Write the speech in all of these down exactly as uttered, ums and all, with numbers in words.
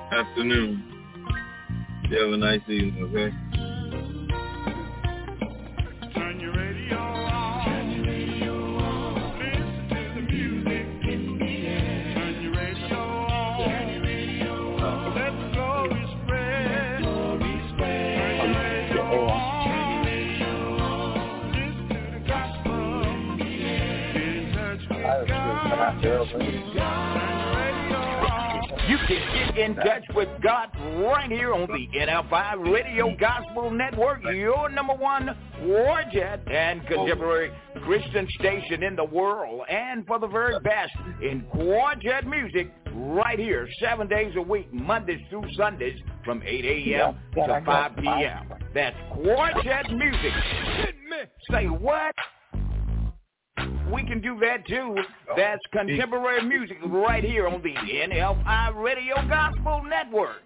afternoon. You have a nice evening, okay? Turn your radio on. Turn your radio on. Listen to the music in the air. Turn your radio on. Turn your radio on. Let the glory spread. Let the glory spread. Turn your radio on. Turn your radio on. Listen to the gospel in the air. Get in touch with God. Turn your radio on. You can get in touch with God right here on the N F I Radio Gospel Network, your number one warjet and contemporary Christian station in the world, and for the very best in quartet music right here, seven days a week, Mondays through Sundays from eight a.m. to five p.m. That's quartet music. Say what? We can do that too. That's contemporary music right here on the N F I Radio Gospel Network.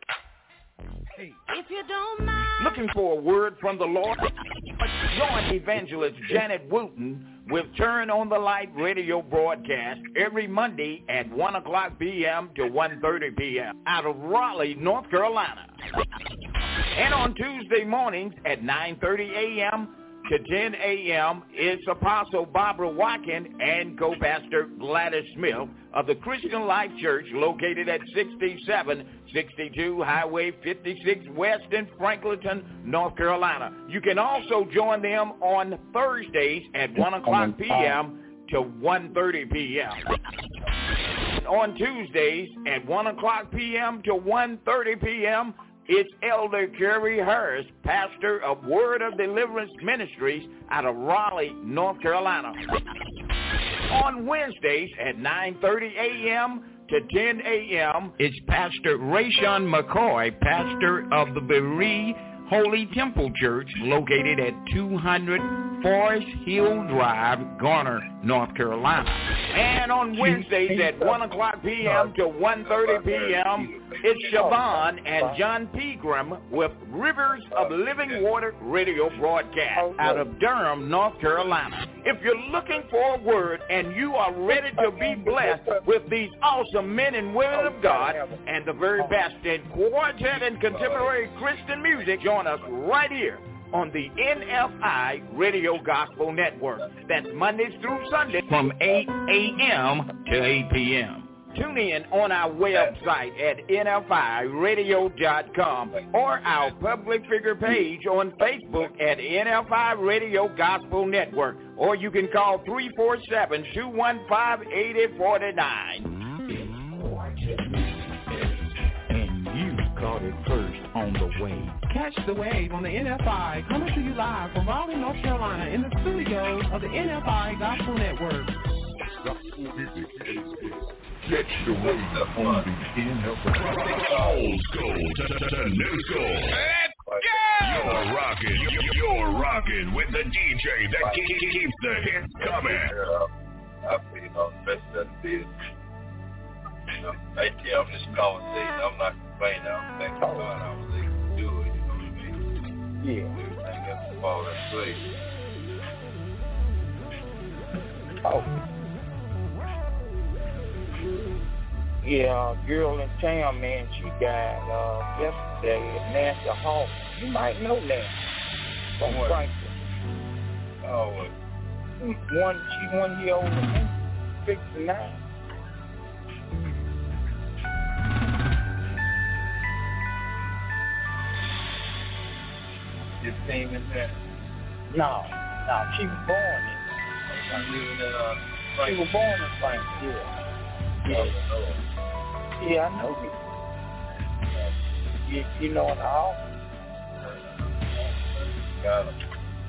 If you don't mind. Looking for a word from the Lord? Join evangelist Janet Wooten with Turn on the Light radio broadcast every Monday at one o'clock p.m. to one thirty p.m. out of Raleigh, North Carolina. And on Tuesday mornings at nine thirty a.m. to ten a.m. it's Apostle Barbara Watkins and co-pastor Gladys Smith of the Christian Life Church located at sixty-seven sixty-two Highway fifty-six West in Franklinton, North Carolina. You can also join them on Thursdays at one o'clock p.m. to one thirty p.m. On Tuesdays at one o'clock p.m. to one thirty p.m., it's Elder Kerry Harris, pastor of Word of Deliverance Ministries out of Raleigh, North Carolina. On Wednesdays at nine thirty a.m. to ten a.m., it's Pastor Rayshawn McCoy, pastor of the Berea Holy Temple Church located at two hundred Forest Hill Drive, Garner, North Carolina. And on Wednesdays at one o'clock p.m. to one thirty p.m., it's Siobhan and John Pegram with Rivers of Living Water radio broadcast out of Durham, North Carolina. If you're looking for a word and you are ready to be blessed with these awesome men and women of God and the very best in quartet and contemporary Christian music, join us right here on the N F I Radio Gospel Network. That's Mondays through Sundays from eight a.m. to eight p.m. Tune in on our website at N F I radio dot com or our public figure page on Facebook at N F I Radio Gospel Network, or you can call three four seven, two one five, eight eight four nine. And you caught it first on the way. Catch the wave on the N F I, coming to you live from Raleigh, North Carolina, in the studios of the N F I Gospel Network. Catch the wave on the N F I. Old school to, to, to new school. Let's go! You're rocking, you're rocking with the D J that keeps the hits coming. I feel on the best of the business. You know, hey, yeah, I'm just calling to you. I'm not complaining. I'm thanking God I was able to do it. You know what I mean? Yeah. Everything else will fall in place. Oh. Yeah, a girl in town, man, she died uh, yesterday, Nancy Hall. You might know that from What? Franklin. Oh, what? One, she one year older than me, sixty-nine. Your team in there? No, no, she was born in. I'm living in uh, She was born in Franklin. Yeah. Yeah. Yeah, I know you. You, you know in the office. Got him.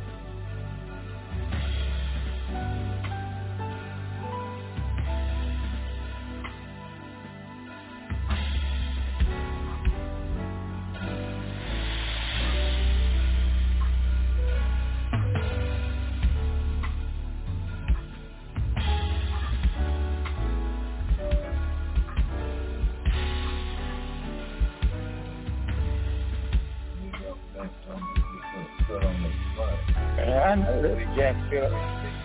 I know that Jack Phillips.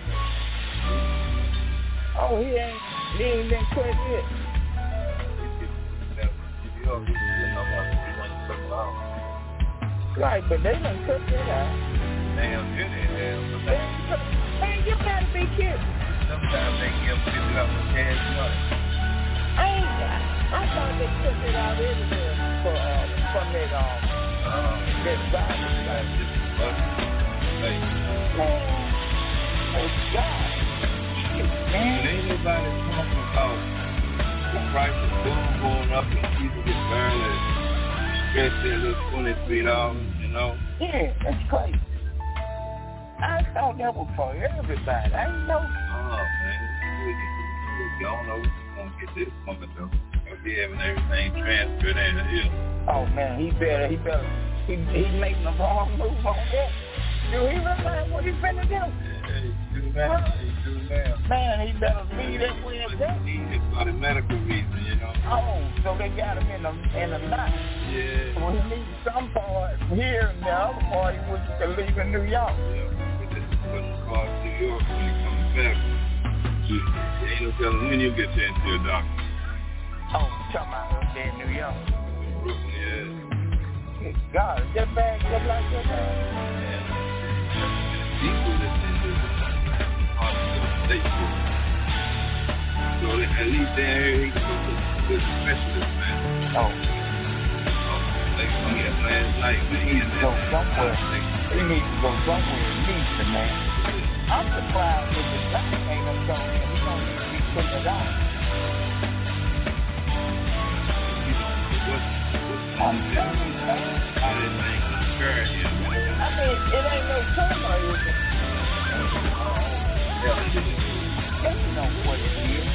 Oh, he ain't, he ain't been quit yet. You know, Right, but they done cut that out. Damn, good in hell. Man, you gotta be kidding. Sometimes they give people up with cash money. I ain't got. I thought they took it out everywhere for uh, from that um Uh, that virus. that's just fucking. Hey, Man, oh God, shit, man. when anybody talking about the price of food going up and people get burned and stretch their little twenty-three dollars, you know? Yeah, that's crazy. I thought that was for everybody. I didn't know. Oh, man. You don't know who's going to get this woman, though. They'll be having everything transferred in here. Oh, man, he better, he better, he, he making the wrong move on that. Do he realize what he's finna do? Hey, do that. Hey, do that. Man, he better leave that way and that. It's for the medical reason, you know? Oh, so they got him in a, in a knot. Yeah. Well, he needs some part here and the other part he was to leave in New York. Yeah. But this is what's across New York when he comes back. You ain't no telling when you get there to your doctor. Oh, talking about up there in New York. Brooklyn, yeah. Good God, is that bad look like that bad? Yeah. People that in the hospital, state school. So they, at least they're here, he can go to the specialist, man. Oh. Like when he had last night, man, he had Go somewhere. He needs to go somewhere. He needs to, man. I'm surprised that the doctor ain't gonna go in. He don't need to be putting it out. I'm telling you, man. How that thing compared him, man. I mean, it ain't no tumor, is it? Yeah, it is. They know what it is.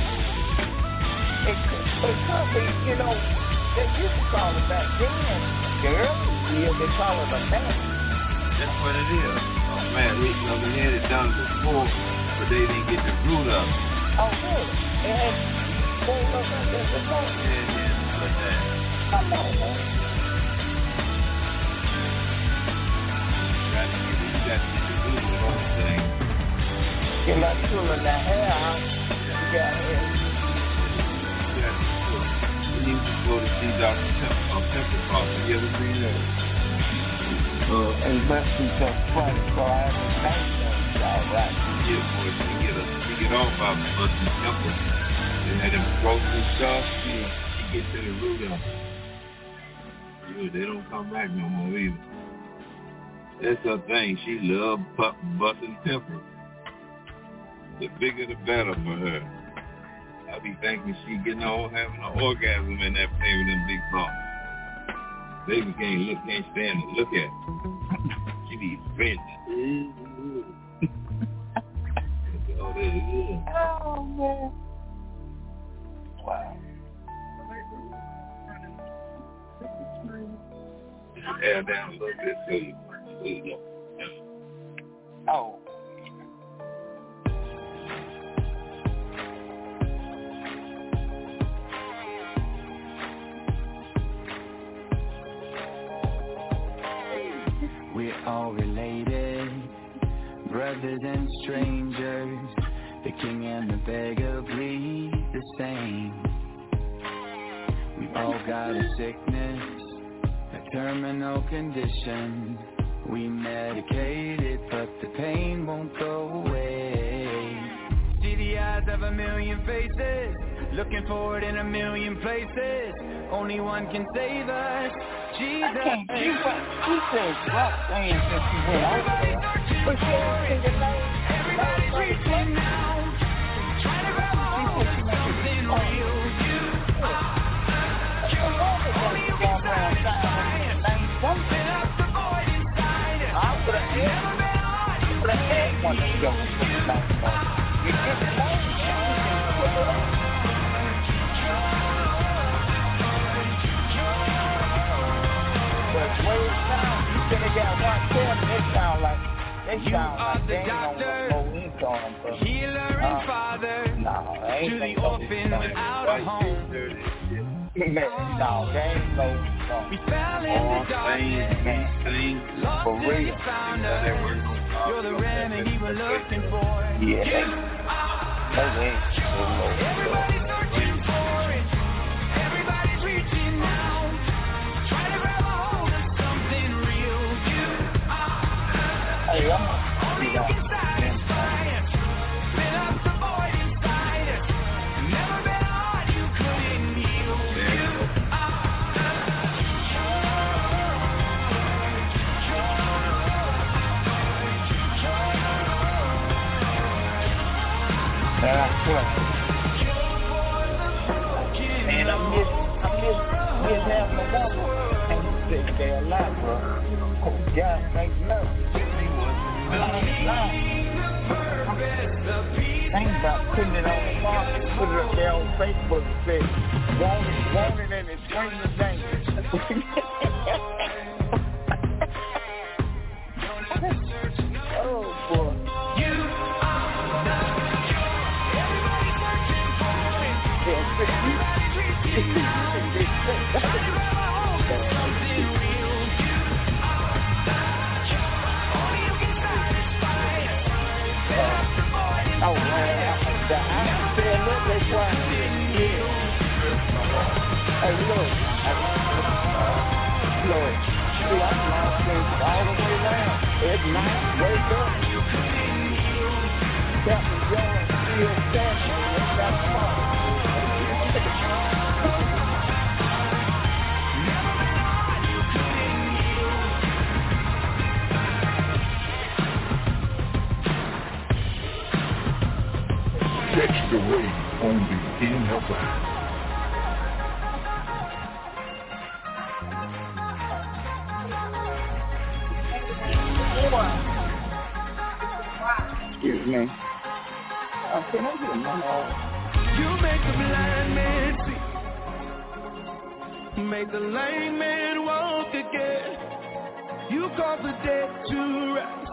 It could, it could be, you know, they used to call it back then. The early years, they call it a man. That's what it is. Oh, man, we, you know, we had it done before, but they didn't get the root of it. Oh, really? It had rolled up like that before? Yeah, yeah, like that. Come on, man. Got to get, you got to get the root of the whole thing. You're not pulling that hair out. You got hair. You got to do it. We need to go to see Doctor Temple, uh, Temple Coffee. You ever seen that? Uh, and let's be so funny, so I haven't thanked them. All right. Yeah, boy, to get, a, to get off of Busting Temple. They had them gross and stuff. Yeah. You get to the root of it. Yeah, they don't come back no more either. That's her thing. She loved busting temper. The bigger the better for her. I be thinking she getting on having an orgasm in that thing with them big bumps. Baby can't look, can't stand to look at her. She be bending. Oh, that is. Oh, man. Wow. Air down a little bit so you, so you know. Oh. We're all related, brothers and strangers. The king and the beggar bleed the same. We all got a sickness, a terminal condition. We medicate it, but the pain won't go away. See the eyes of a million faces, looking forward in a million places. Only one can save us, Jesus. I can't keep up. He says rock saying since he went over there. But she ain't singing no. Everybody's reaching out, trying to grab a hold of something real. You are only a reason something up the void inside. I would have had, would have had one of those. You get the name change. But way it sounds, you could have got one quarter. They sound like, they sound like they ain't gonna go ink on them. But, Healer and father, no, they ain't to the gonna orphan without a home. Man, no, they ain't no. no. We fell in the darkness, lost For till real. you found us. You're the remedy we're looking for. Yeah, they, no, they ain't so low. Everybody's searching for it. Everybody's reaching out, trying to grab a That's right. And I miss, I miss, miss having a woman. And you said they a lot, bro. Oh, God, thank you. Think about putting it on the market, put it up there on Facebook and say, want it, want it, and it's screaming danger. Oh, boy. You are not everybody searching for it. Oh, man. The answer said, look, that's why. Yeah. Hey, look. Look. See, I'm not saying all the way around. At night, wake up. Captain Jones still standing. That's that smart. Catch the wave on the N F I. Excuse me. Uh, can I get a moment? You make the blind man see. Make the lame man walk again. You cause the dead to rise.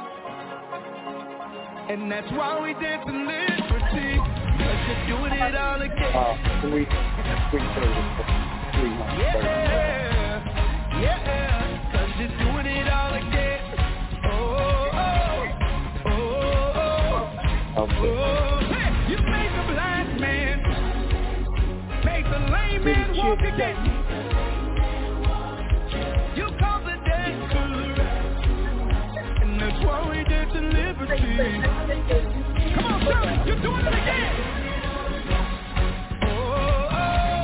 And that's why we dance in liberty. Cause you're doing it all again. Uh, three, three thirty, three, yeah, yeah. Cause you're doing it all again. Oh, oh, oh, oh, okay. oh. Hey, you make the blind man, make the lame man walk again. You cause the dead to rise. And that's why we dance in liberty. Come on, Shirley, you're doing it again. Oh, oh,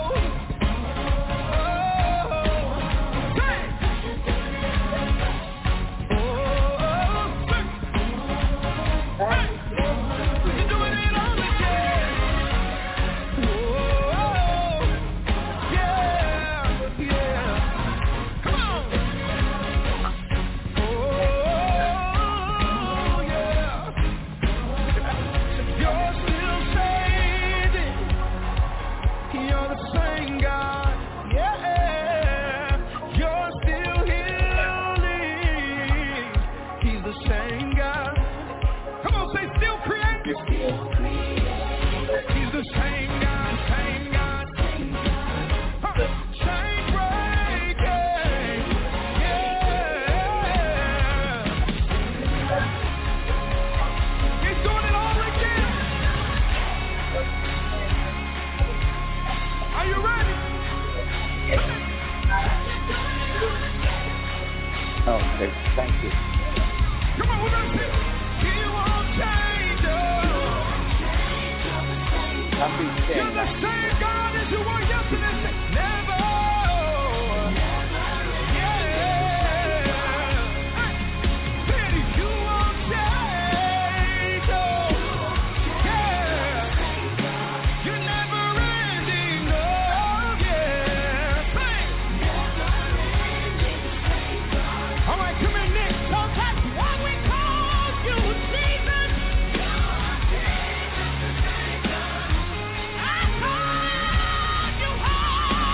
oh, hey. Oh, oh, hey. You're doing it all again. Oh, yeah, yeah. Come on. Oh, yeah. You're still saving. You're the same God. Yeah. You're still healing. He's the same God. Come on, say still creating. He's the same God, same God. Huh. Chain breaking. Yeah. He's doing it all again. Are you ready? Okay, thank you. Come on, we're gonna see. He won't change us. I'll be You're standing the same God as you were yesterday. Never. Yeah. Hey, you won't change us. Yeah. You're never ending. Oh, yeah. Hey. All right, come here, Nick. Don't touch what we call you, Jesus. I call you home.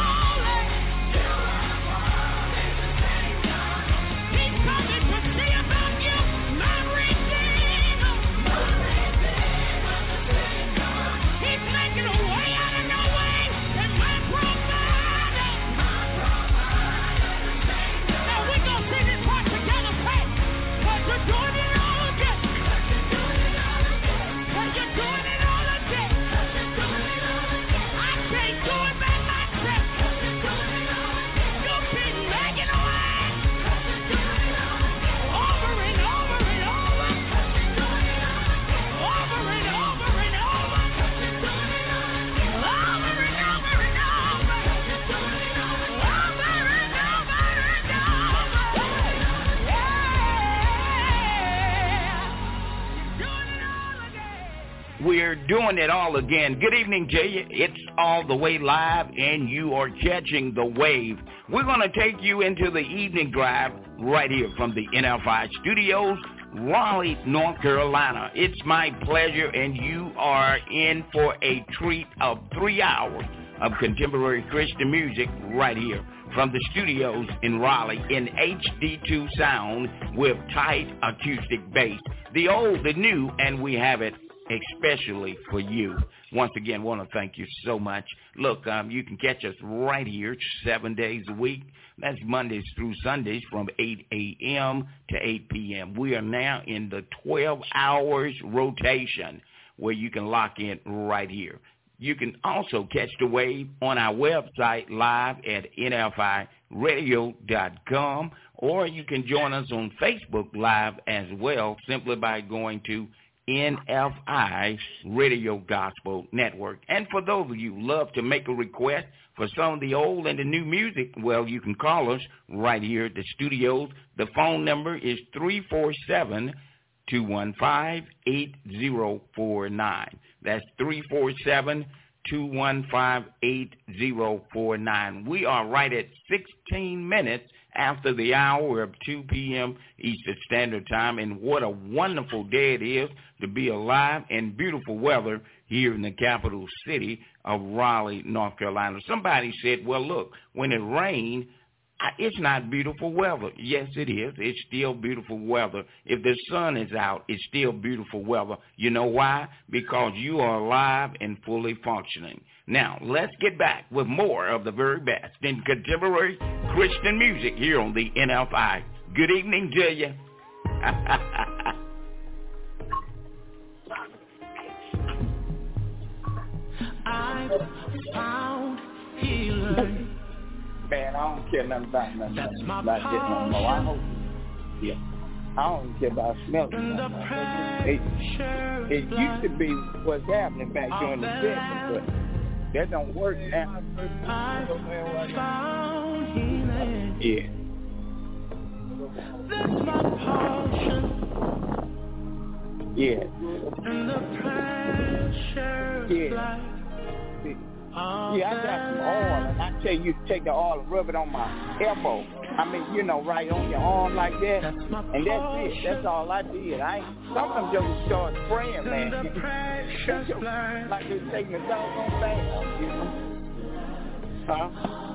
we're doing it all again. Good evening to you. It's all the way live, and you are catching the wave. We're going to take you into the evening drive right here from the N F I studios, Raleigh, North Carolina. It's my pleasure, and you are in for a treat of three hours of contemporary Christian music right here from the studios in Raleigh in H D two sound with tight acoustic bass. The old, the new, and we have it especially for you. Once again, want to thank you so much. Look, um, you can catch us right here seven days a week. That's Mondays through Sundays from eight a.m. to eight p.m. We are now in the twelve hours rotation where you can lock in right here. You can also catch the wave on our website live at N F I radio dot com, or you can join us on Facebook Live as well simply by going to N F I Radio Gospel Network. And for those of you who love to make a request for some of the old and the new music, well, you can call us right here at the studios. The phone number is three four seven, two one five, eight zero four nine. That's three four seven, two one five, eight zero four nine. We are right at sixteen minutes after the hour of two p.m. Eastern Standard Time, and what a wonderful day it is to be alive in beautiful weather here in the capital city of Raleigh, North Carolina. Somebody said, well, look, when it rains, it's not beautiful weather. Yes, it is. It's still beautiful weather. If the sun is out, it's still beautiful weather. You know why? Because you are alive and fully functioning. Now, let's get back with more of the very best in contemporary Christian music here on the N F I. Good evening to you. I found healing. Man, I don't care nothing about nothing about getting no more. I hope, yeah. I don't even care about smelling. It, it used to be what's happening back during the fifties, but that don't work now. Yeah. That's my portion. Yeah. And the pressure. Yeah. Yeah, I got some oil, and I tell you, you take the oil and rub it on my elbow. I mean, you know, right on your arm like that, and that's it. That's all I did. I ain't, some of them just start spraying, man. Like they're taking a doggone bath, you know? Huh?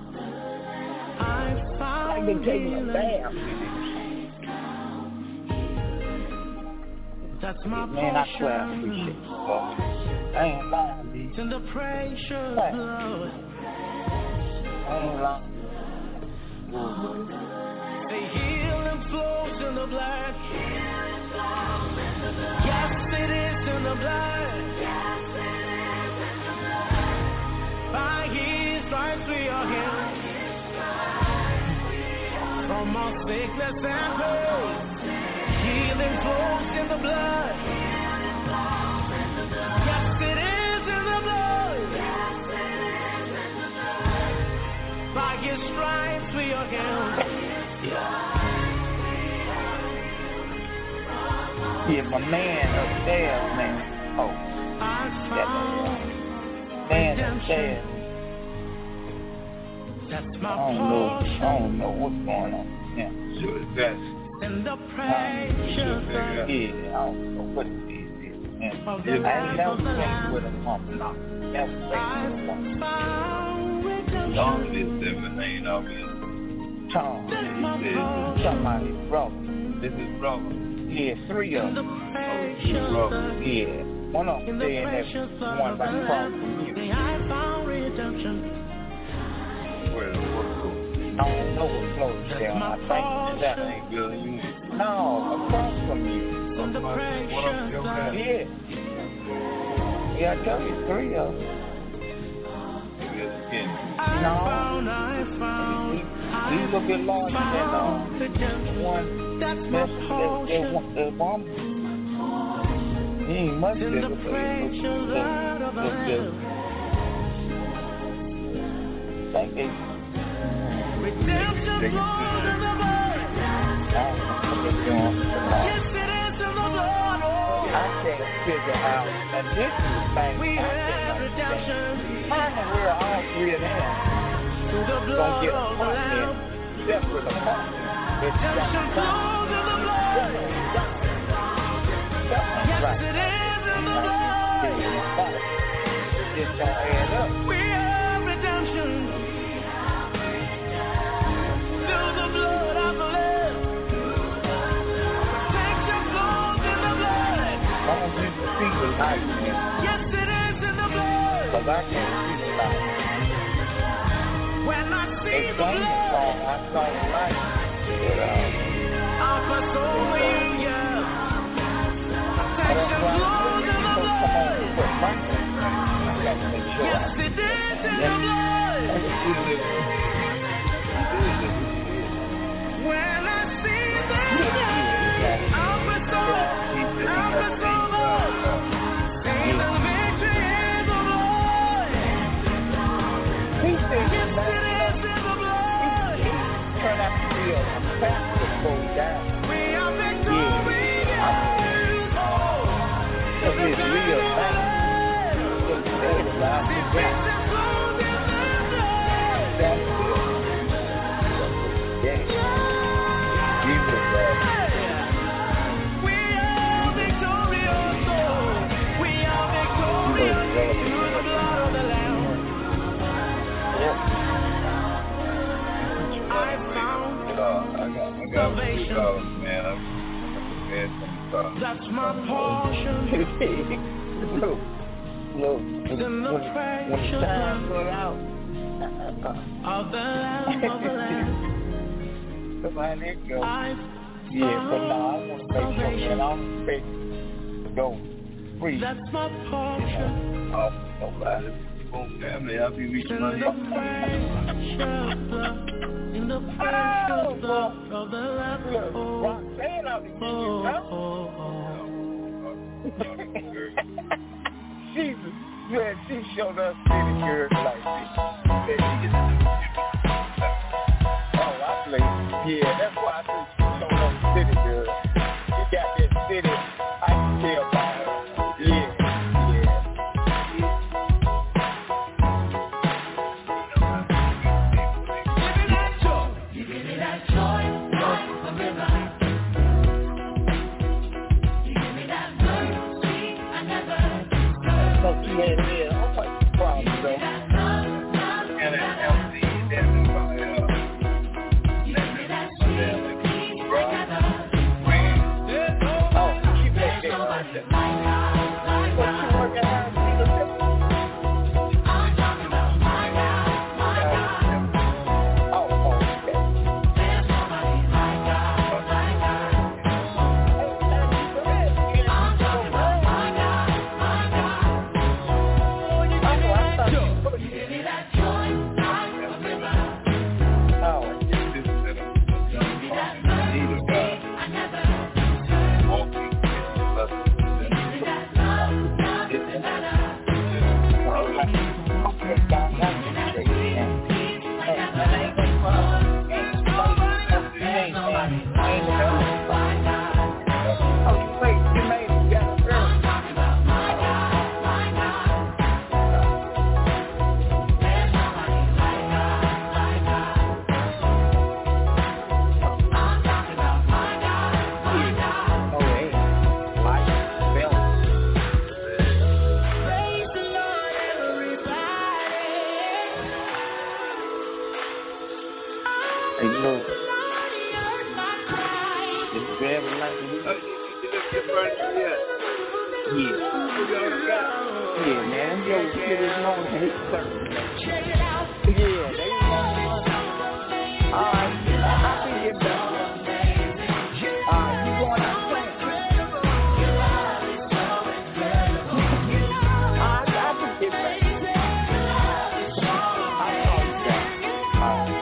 Like they're taking a bath. That's my man, I swear I appreciate it. I ain't lying, dude. In the precious blood. I ain't lying. The healing flows in the blood. Yes, it is in the blood. By His stripes we are healed. From all sickness and pain. Healing flows in the blood. Yes, it is in the blood. By His stripes we are healed. Yeah, my man upstairs, man. Oh, that man upstairs. That's my I don't know. I don't know what's going on. Yeah, sure it's best. And the precious yeah, I don't know what it is. Man. I ain't never played with a pump. No, never played with a pump. Tom is everything of it. Tom, he said somebody's brother. This is brother. Yeah, three of them. Oh, two brothers. Yeah, one of them staying that one right across from you. Where the work goes. I don't know what flows down. I think that ain't good. No, across from you. What up, your guy? Yeah. Yeah, I tell you, three of them. No. He's a bit larger than uh, one. That's my portion. The one. He ain't much bigger, but he looks good. Thank you. Redemption flows in the blood. Yes, it is in the blood. I said, figure out that this is the thing we I have redemption. How in the world all three of them gonna get apartment, separate apartments? Redemption flows in the blood. Yes, right. It is in the blood. It just don't add up. We have redemption through the blood of the Lamb. Protection flows in the blood. I want you to see the light, man. Yes, it is in the blood. Because I can't see the light. When I see the blood, I saw the light. But, uh, I'll pass over you, yeah. Protection flows in the blood. Yes, it is in the blood. When I see the blood, I'll pass over. I'll pass over. See the victory in the blood. Yes, it is in the blood. Turn out to be a pastor goes down. We are victorious. Because it's real thing. It's real about the ground. That's it. Yeah. Jesus, man. We are victorious. We are victorious through the blood of the Lamb. I found salvation. That's my portion. Look, look, in the precious blood of the Lamb of the Lamb. Come on, there you go. Yeah, but now I want to make sure that I'm ready to go free. That's my portion. Oh, nobody. Family, I'll be reaching my in the precious blood of the Lamb. Look, Roxanne out to you, Jesus, man, she showed us city girls like this. Oh, I play. Yeah, that's why I think she showed us city girls. She got that city, I can tell by her. Yeah. Yeah, yeah, I'm like, problem, though. And an L C D, that's probably, uh, oh, keep that shit like that. What you working out, I'm talking about my God, my God. Oh, oh, okay. There's nobody like God, my God. I'm talking about my God, my God. Give me that joy, like a river. Oh, give me that mercy, I never deserve. Give me that love, nothing better. Give me that peace, I never deserve. There's nobody, there's nobody like God, my God. Oh, wait, you made it, yeah. I'm talking about my God, my God. Hey, look. It's very like you. Yeah. Yeah, man. Yo, get his nose in his circle. Check it out. Yeah, they want to. All right. I can get back. All right, you going out playing? I can get back. I call you back. All right.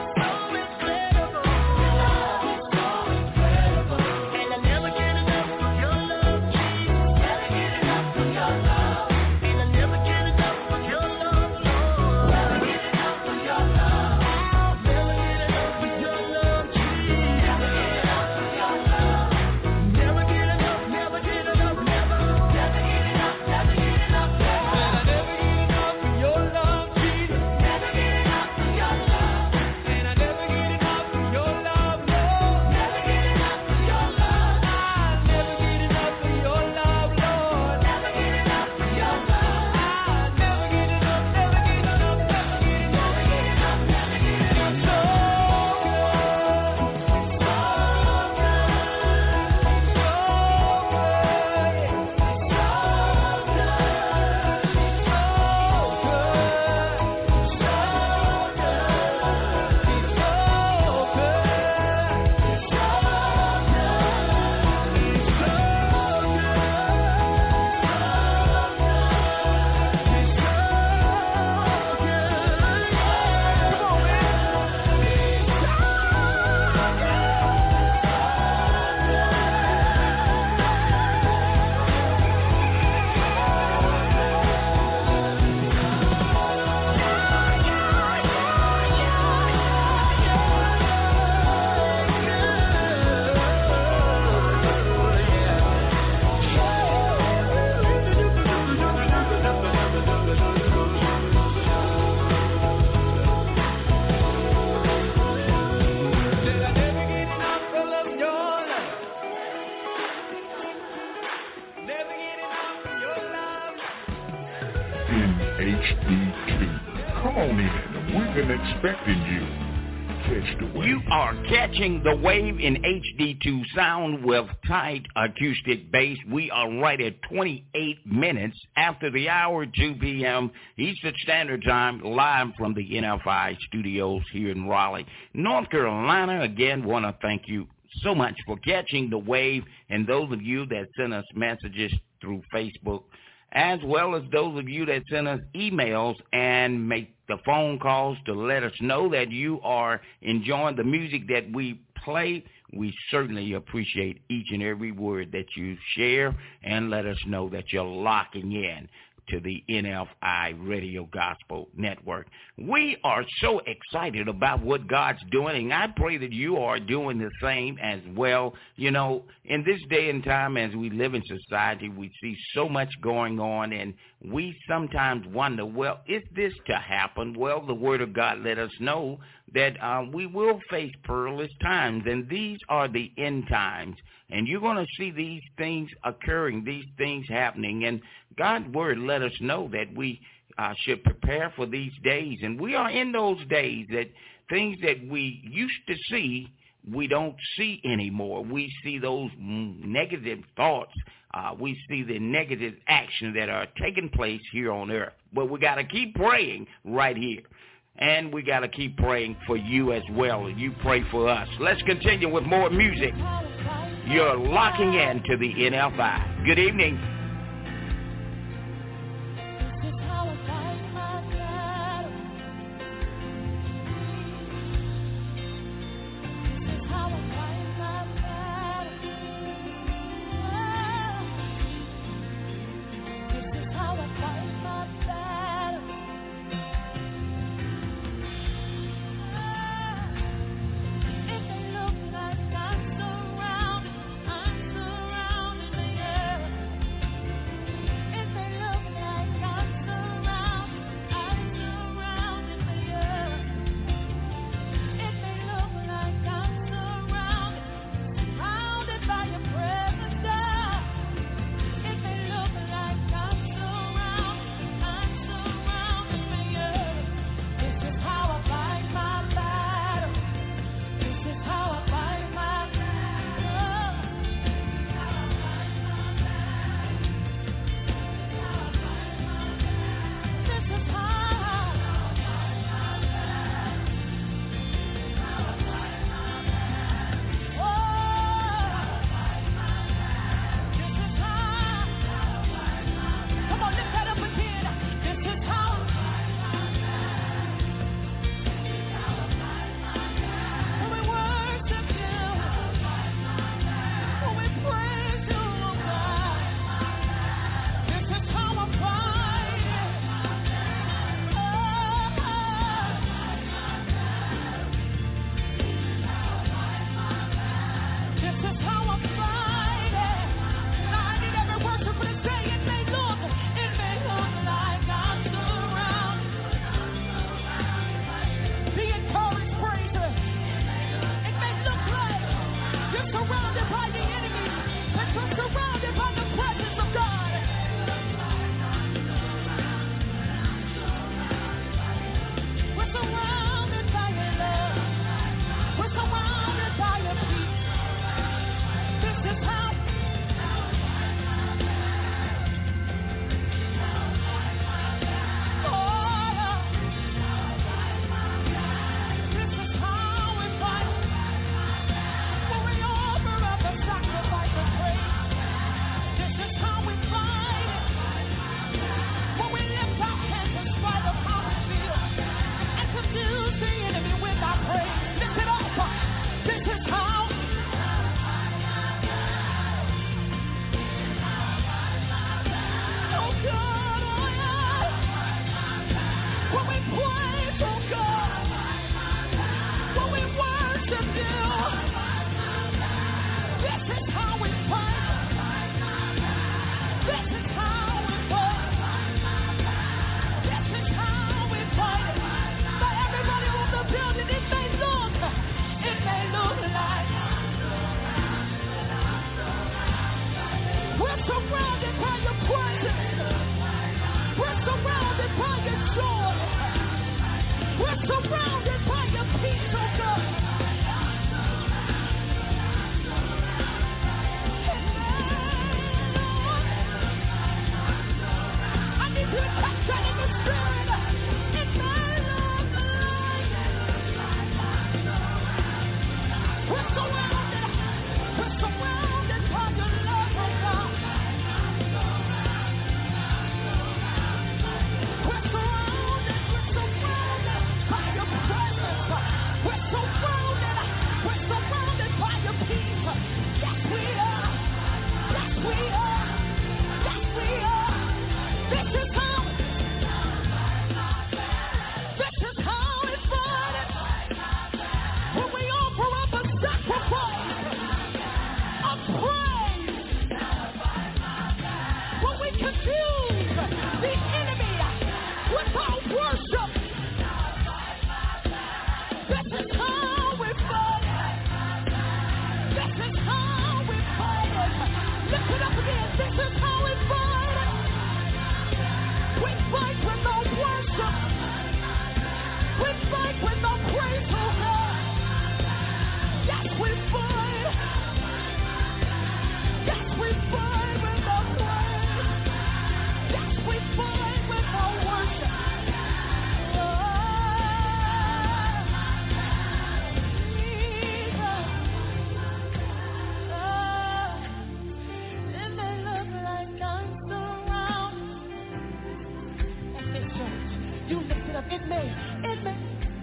D two. Come on in. We've been expecting you. Catch the wave. You are catching the wave in H D two sound with tight acoustic bass. We are right at twenty-eight minutes after the hour, two p.m. Eastern Standard Time, live from the N F I studios here in Raleigh, North Carolina. Again, want to thank you so much for catching the wave, and those of you that send us messages through Facebook, as well as those of you that send us emails and make the phone calls to let us know that you are enjoying the music that we play. We certainly appreciate each and every word that you share, and let us know that you're locking in to the N F I Radio Gospel Network. We are so excited about what God's doing, and I pray that you are doing the same as well. You know, in this day and time as we live in society, we see so much going on, and we sometimes wonder, well, is this to happen? Well, the Word of God let us know that uh, we will face perilous times, and these are the end times. And you're going to see these things occurring, these things happening. And God's Word let us know that we uh, should prepare for these days. And we are in those days that things that we used to see, we don't see anymore. We see those negative thoughts. Uh, we see the negative actions that are taking place here on earth. But we got to keep praying right here. And we got to keep praying for you as well. And you pray for us. Let's continue with more music. You're locking in to the N F I. Good evening. I'm surrounded, yeah. You lift it up. It may. It may.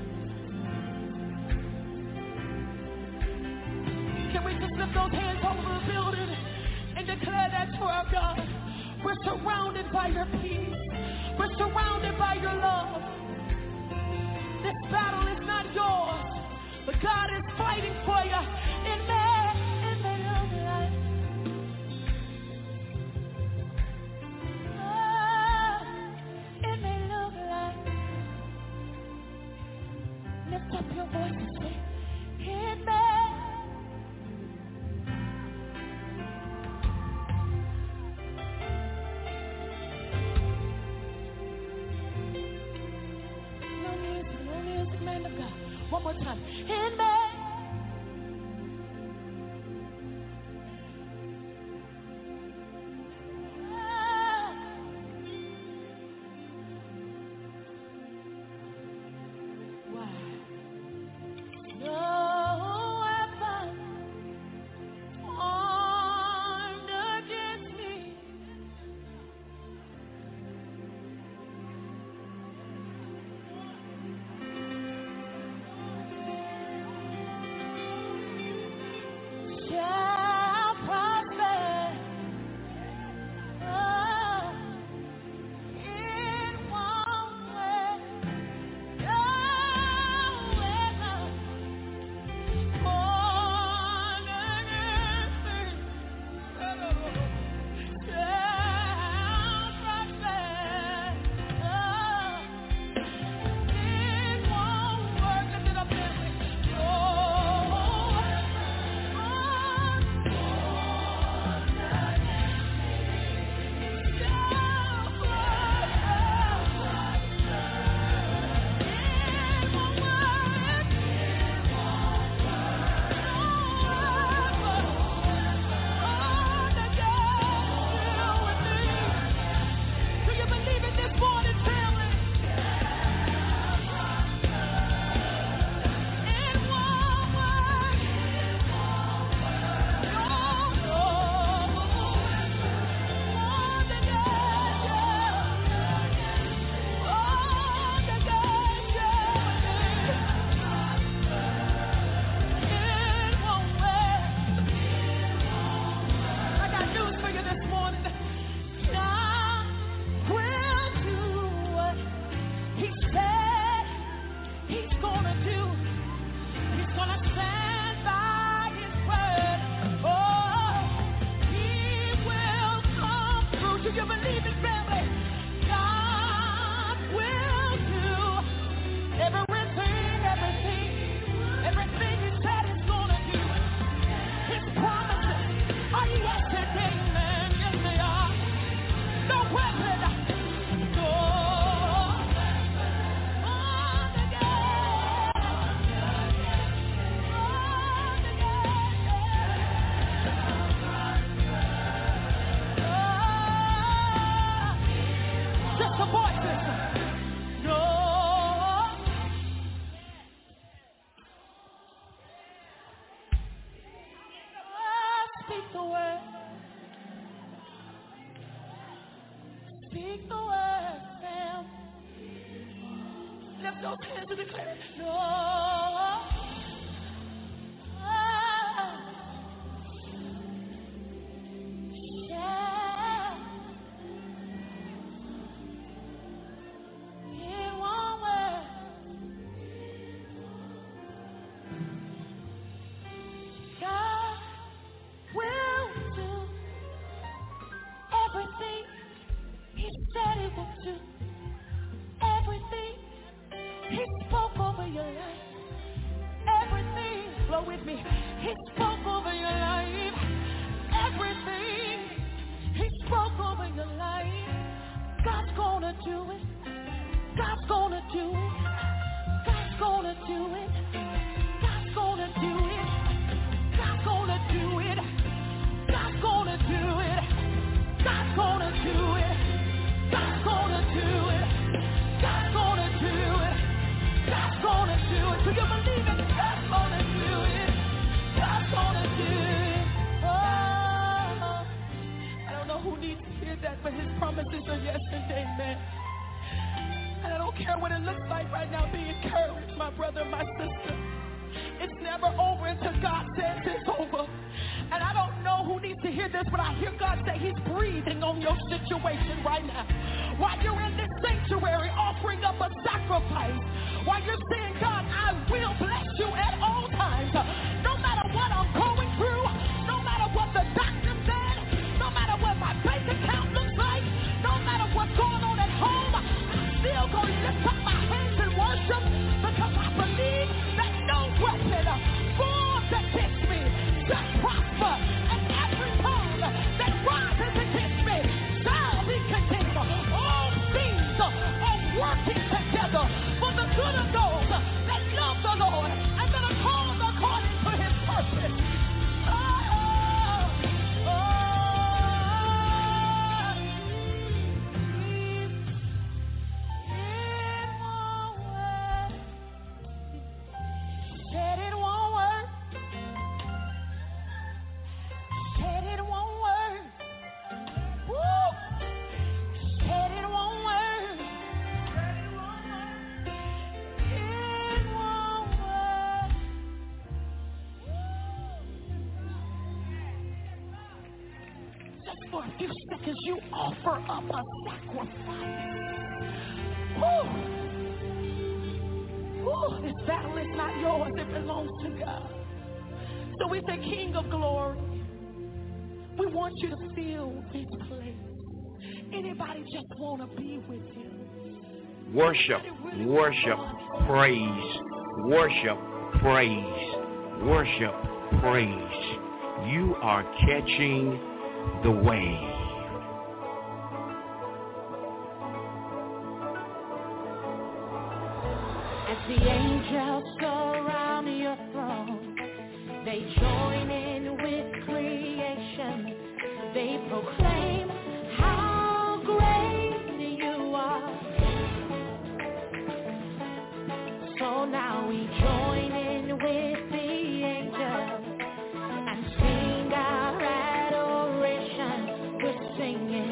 Can we just lift those hands over the building and declare that to our God? We're surrounded by your peace. We're surrounded by your love. This battle is not yours, but God is fighting for you. It may, it may look like, oh, it may look like. Lift up your voice and say, it may. One more time. In me. care what it looks like right now. Be encouraged, my brother, my sister. It's never over until God says it's over. And I don't know who needs to hear this, but I hear God say he's breathing on your situation right now. While you're in this sanctuary offering up a sacrifice, while you're saying, God, I will bless you at all times. No matter what I'm going through, no matter what the doctor said, no matter what my bank account looks like, no matter what's going on at home, I'm still going to lift up my hands and worship because I believe that no weapon formed against me shall prosper, and every tongue that rises against me shall be condemned. All things are working together for the good of those that love the Lord and that are called according to his purpose. Oh, oh, said it won't work. Said it won't work. Woo! Said it won't work. It won't work. Just for a few seconds, you offer up a sacrifice. Woo! Woo! This battle is not yours, it belongs to God. So we say, King of glory, we want you to fill this place. Anybody just want to be with you? Worship, worship, praise, worship, praise, worship, praise. You are catching the wave. As the angels surround your throne, they join in with creation. They proclaim how great you are. So now we join in with the angels and sing our adoration. We're singing.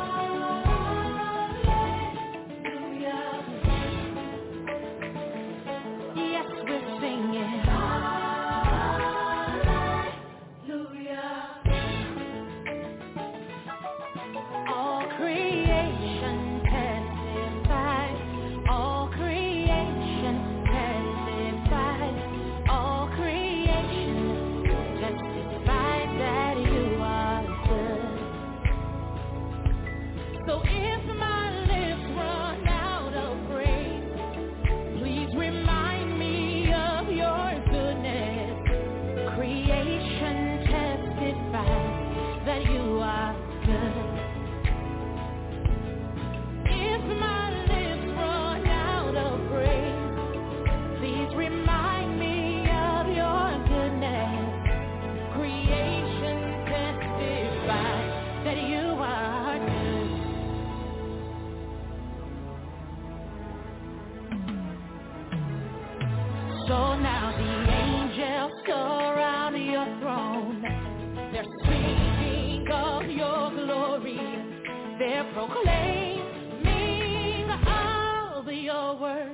So now the angels surround your throne. They're speaking of your glory. They're proclaiming of your word.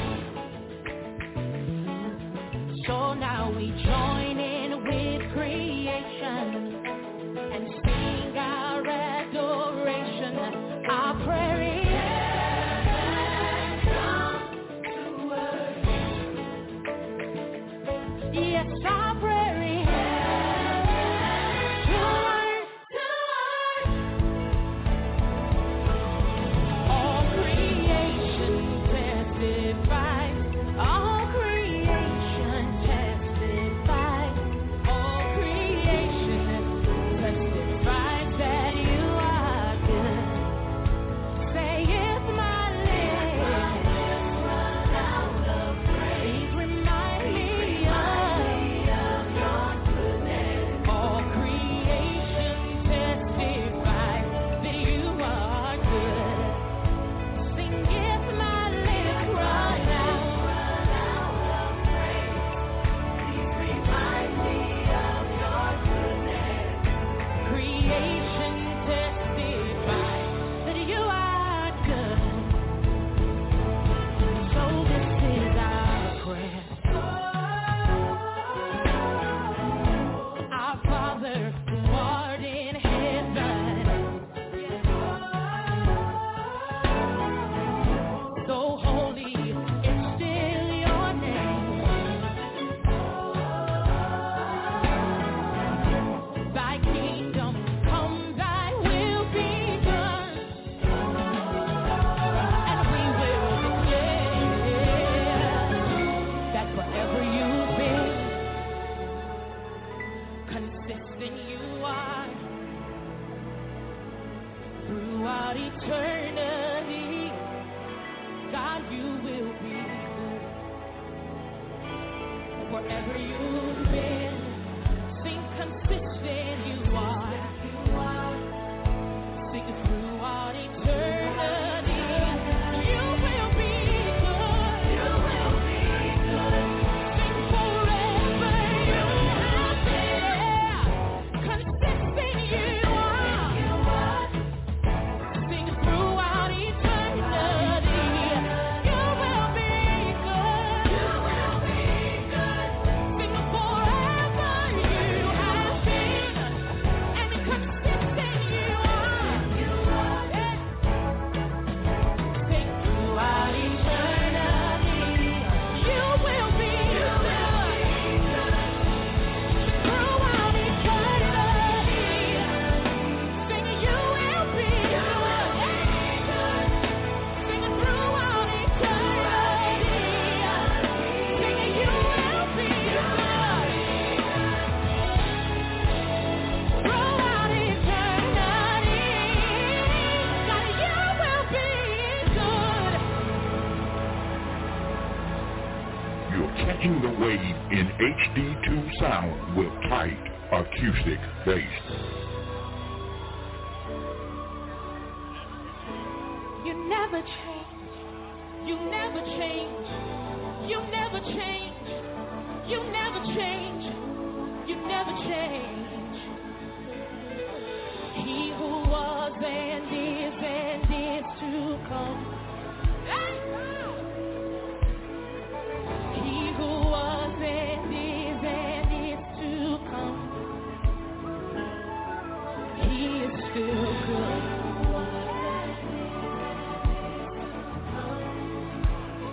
So now we join in with creation and sing our adoration. Our prayer is yes, our prayer is to earth, to earth. All creation testifies, all creation testifies, you will be good. Wherever you've been, sing consistent you are. Sing it throughout eternity. You will be good. You will be good. Sing forever you have been. Consistent you are. Sing it throughout eternity. You will be good. You will be good. Sing it forever you have been. And consistent you are. Yeah. Sing throughout eternity. You will be good. Throughout eternity. Sing you will be good. Sing throughout eternity. Sing you will be good. Throughout eternity. God, you will be good. You're catching the wave in H D two sound with tight acoustic bass. You never change. You never change. You never change. You never change. You never change. He who was and is and is to come. He who was and is and is to come. He is still good.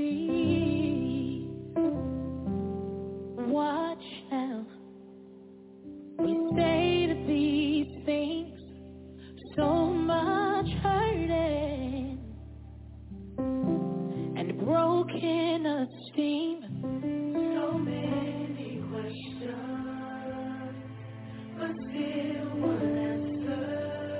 believe. What shall we say to these things? So much hurting and broken esteem. So many questions, but still one answer.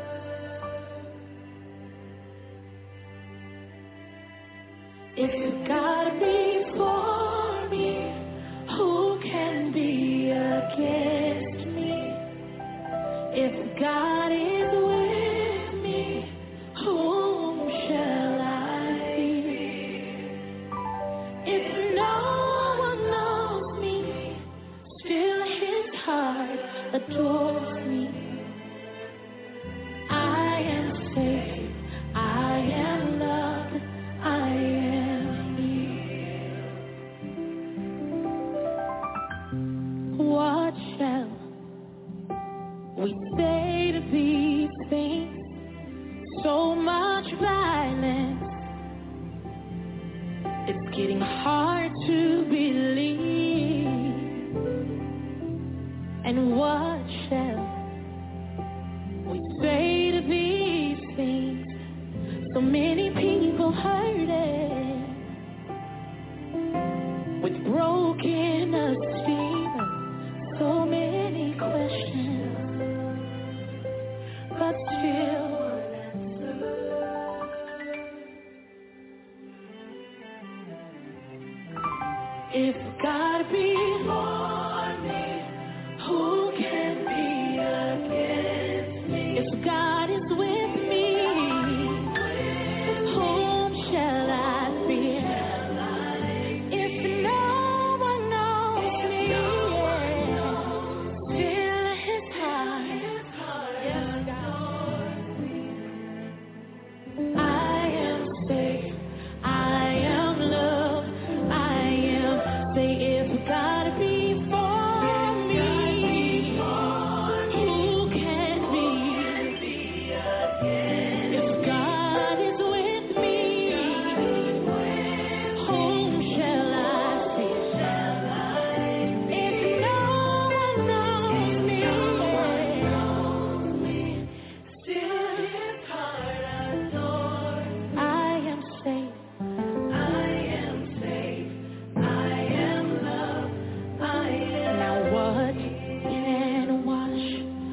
If God be for me, who can be against me? If God is with me, whom shall I fear? If no one knows me, still his heart adores me. I am safe, I am loved, I am healed. What shall we say to these things? So much violence, it's getting hard to believe. And what shall we say to these things? So many people hurting with broken esteem. So many questions, but still if God be for me, who can be against me? If God is with me, whom shall I fear? If no one knows me, still his heart adores me. I am safe, I am loved, I am safe. If God be for me, who can be against? If God is with me, whom shall I fear? If no one knows me, still his heart adores. I am safe, I am safe, I am loved, I am. Now what can wash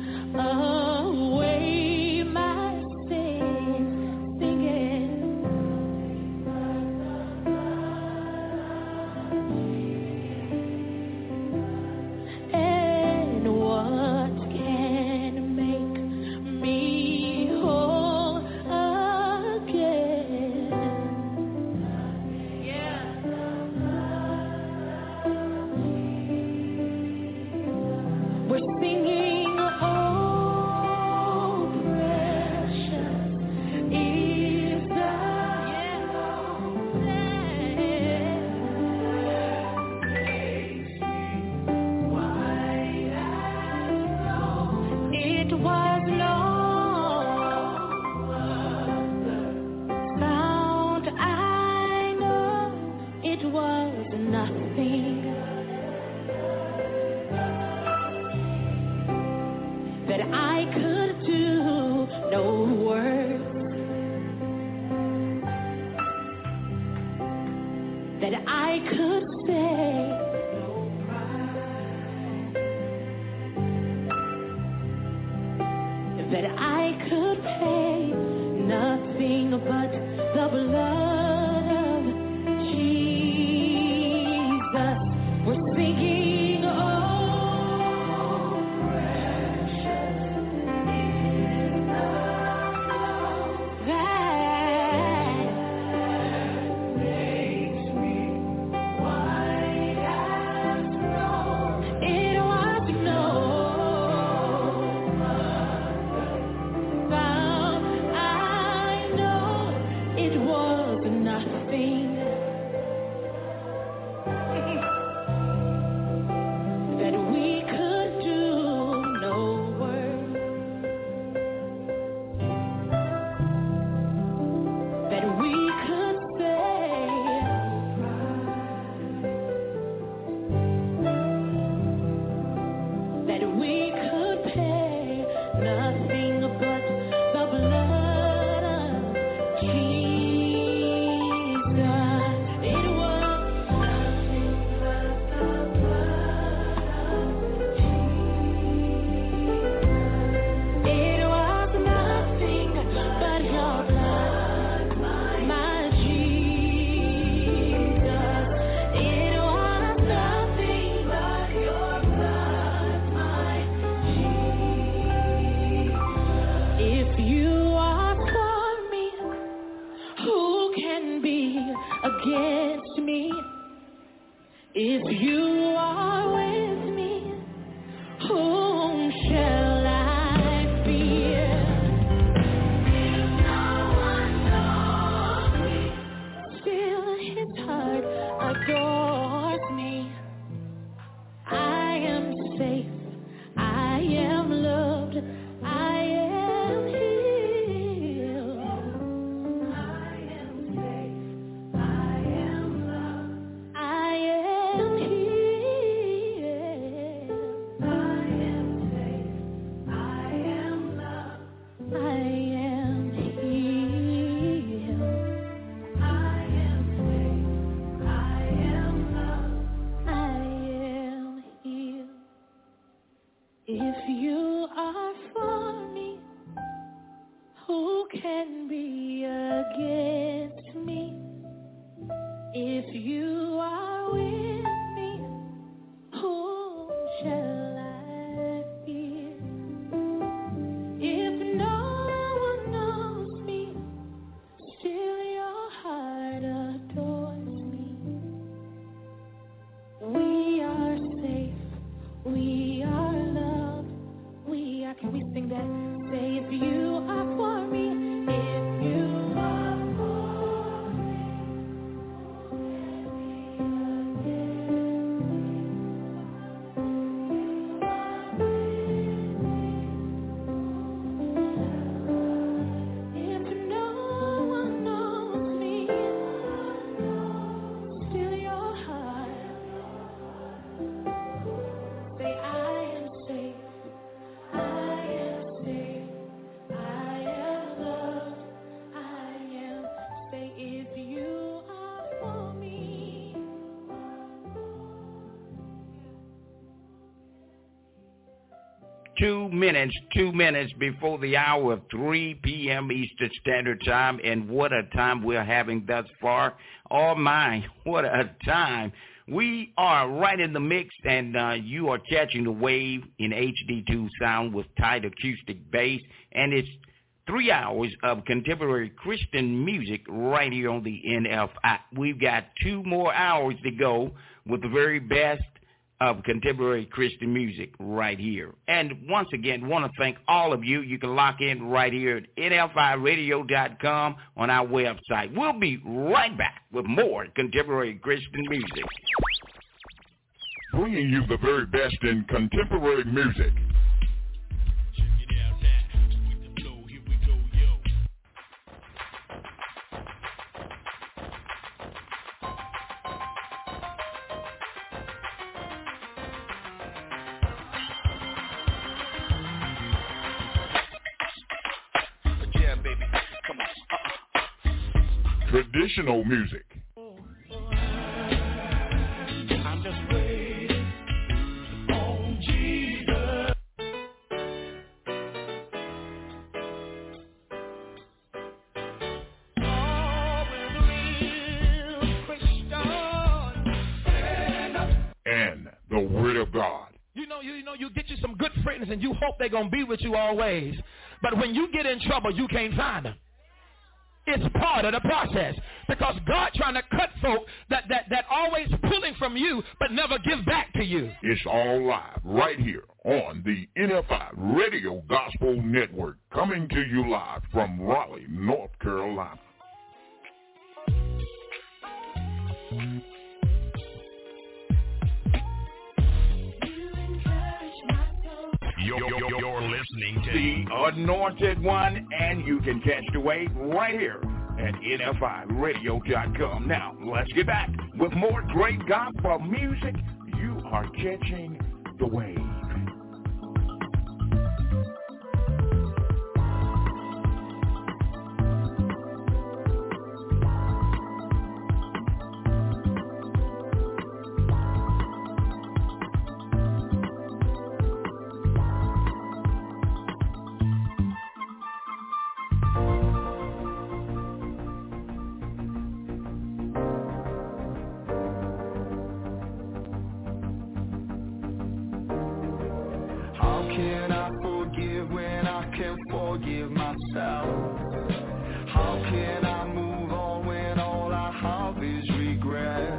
away my sins? Sing it. And what can make me whole again? We're singing, oh, precious is the it was no sound I know, it was nothing that I could do, no words that I could say, that I could pay, nothing but the blood of Jesus. We're singing, oh, precious is the that makes me white as snow. It was no found against me. If you are with me, whom shall I fear? If no one knows me, still his heart adores me. I am safe, I am loved, I am healed. I am safe, I am loved, I am healed. I am safe, I am loved, I am healed. I am safe, I am loved, I am healed. If you are for me, who can be against me? If you are with me, whom shall I fear? If no one knows me, still your heart adores me. We are safe, we are loved, we are, can we sing that? Say if you are for me, if you are for me, if no one knows me, still your heart. Say I am safe, I am safe, I am loved, I am. Say if you are for me. Two minutes, two minutes before the hour of three p.m. Eastern Standard Time, and what a time we're having thus far. Oh my, what a time. We are right in the mix, and uh, you are catching the wave in H D two sound with tight acoustic bass, and it's three hours of contemporary Christian music right here on the N F I. We've got two more hours to go with the very best of contemporary Christian music right here. And once again, want to thank all of you. You can lock in right here at N F I radio dot com on our website. We'll be right back with more contemporary Christian music. Bringing you the very best in contemporary music. Check it out now. With the flow, here we go, yo. Yeah, baby. Come on. Uh-uh. Traditional music. I'm just waiting on Jesus. Oh, we're real Christians. And the Word of God. You know, you, you know, you get you some good friends and you hope they're going to be with you always. But when you get in trouble, you can't find them. It's part of the process, because God trying to cut folk that, that, that always pulling from you but never give back to you. It's all live right here on the N F I Radio Gospel Network, coming to you live from Raleigh, North Carolina. You're, you're, you're listening to The Anointed One, and you can catch the wave right here at N F I radio dot com. Now, let's get back with more great gospel music. You are catching the wave. forgive myself? How can I move on when all I have is regret?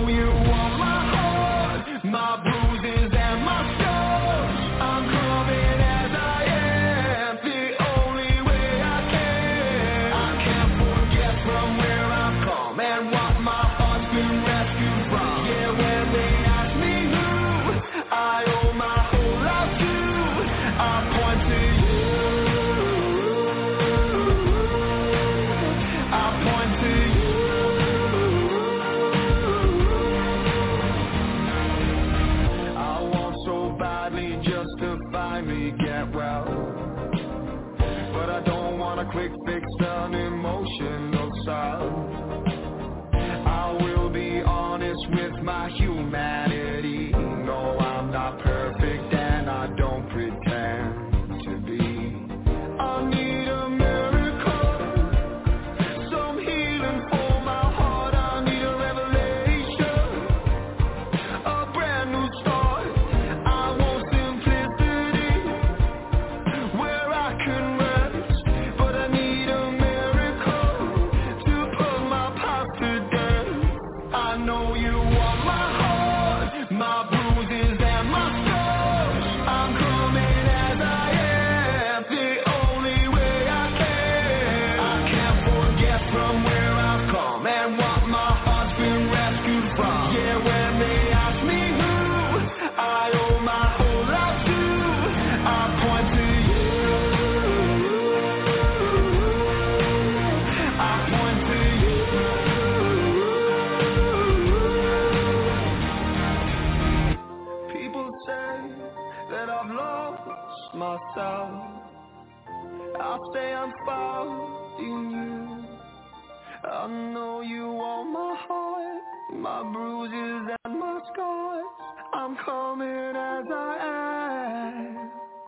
know you want my heart, my bruises and my scars. I'm coming as I am, the only way I can. I can't forget from where I've come and what my heart's been rescued from. Yeah, when they ask me who I owe my whole life to, I point to you. I point to you. I want so badly just to finally get well, but I don't want a quick fix, an emotional salve. I will be honest with my humanity. No, I'm not perfect and I don't pretend to be. I need a miracle, some healing for my heart. I need a revelation, a brand new start. I want simplicity where I can rest, but I need a miracle to put my past to death. I know you want my heart, my bruises and my scars. I'm coming as I am, the only way I can. I can't forget from where I've come and what my heart's been rescued from. Yeah, when they ask me who I owe my whole life to, I point to you. I point to you. People say that I've lost myself. I say I'm found in you. I know you want my heart, my bruises and my scars. I'm coming as I am.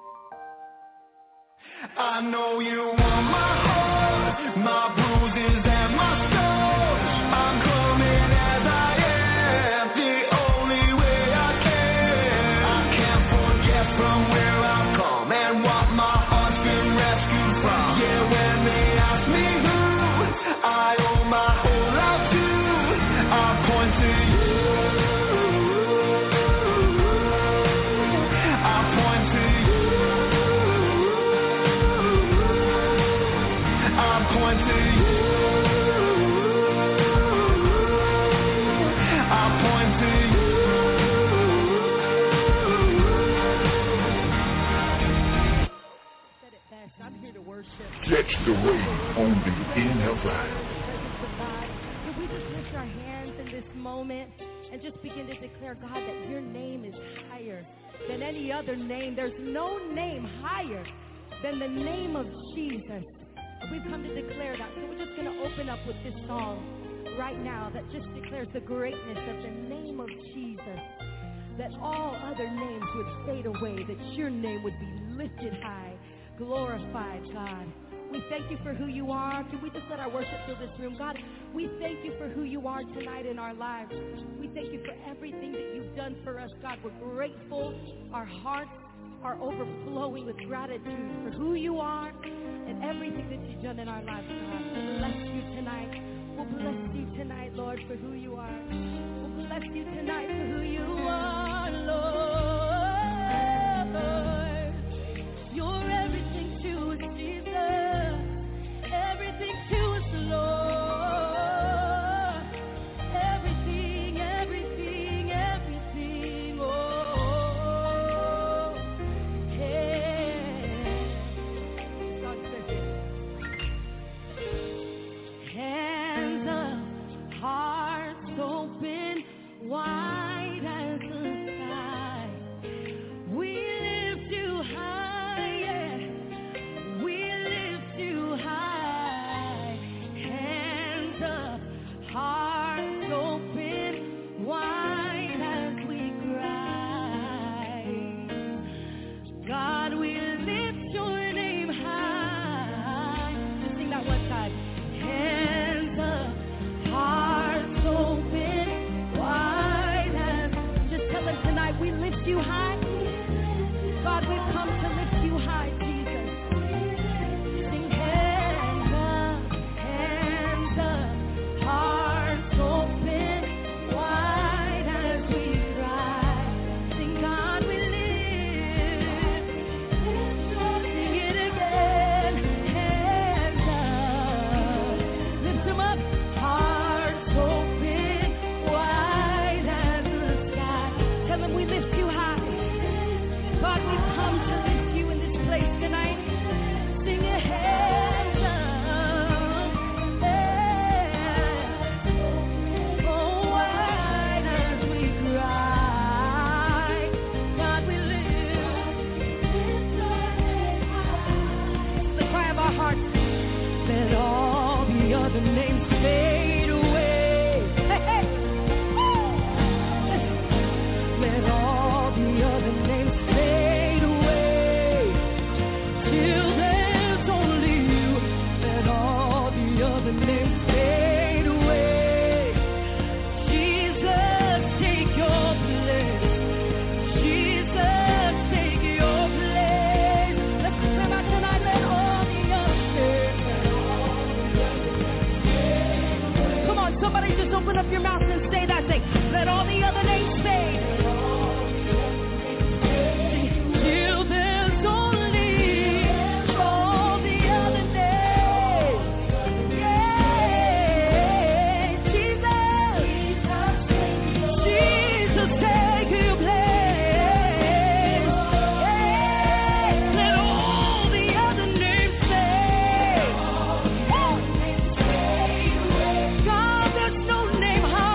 I know you want my heart, my bruises and my scars. I'm coming as I am, the only way I can. I can't forget from where I've come and what my heart's been rescued from. Yeah, when they ask me who I owe my whole life to, I point to you. I point to you. I point to you. I point to you. Said it best. I'm here to worship. Catch the wave on the N F I. Presence of God. Can we just lift our hands in this moment and just begin to declare, God, that your name is higher than any other name. There's no name higher than the name of Jesus. And we've come to declare that. So we're just going to open up with this song right now that just declares the greatness of the name of Jesus. That all other names would fade away, that your name would be lifted high, glorified, God. We thank you for who you are. Can we just let our worship fill this room? God, we thank you for who you are tonight in our lives. We thank you for everything that you've done for us, God. We're grateful. Our hearts are overflowing with gratitude for who you are and everything that you've done in our lives, God. We'll bless you tonight. We'll bless you tonight, Lord, for who you are. We'll bless you tonight for who you are, Lord. You're everything to us, Jesus. Everything to us, Lord. Everything, everything, everything. Oh, hey. God says it. Hands up, hearts open wide. open up your mouth and say that thing. Let all the other names say. Till there's only all the other names. Yeah, Jesus. Jesus, take your place. Yeah, let all the other names say. God, there's no name high.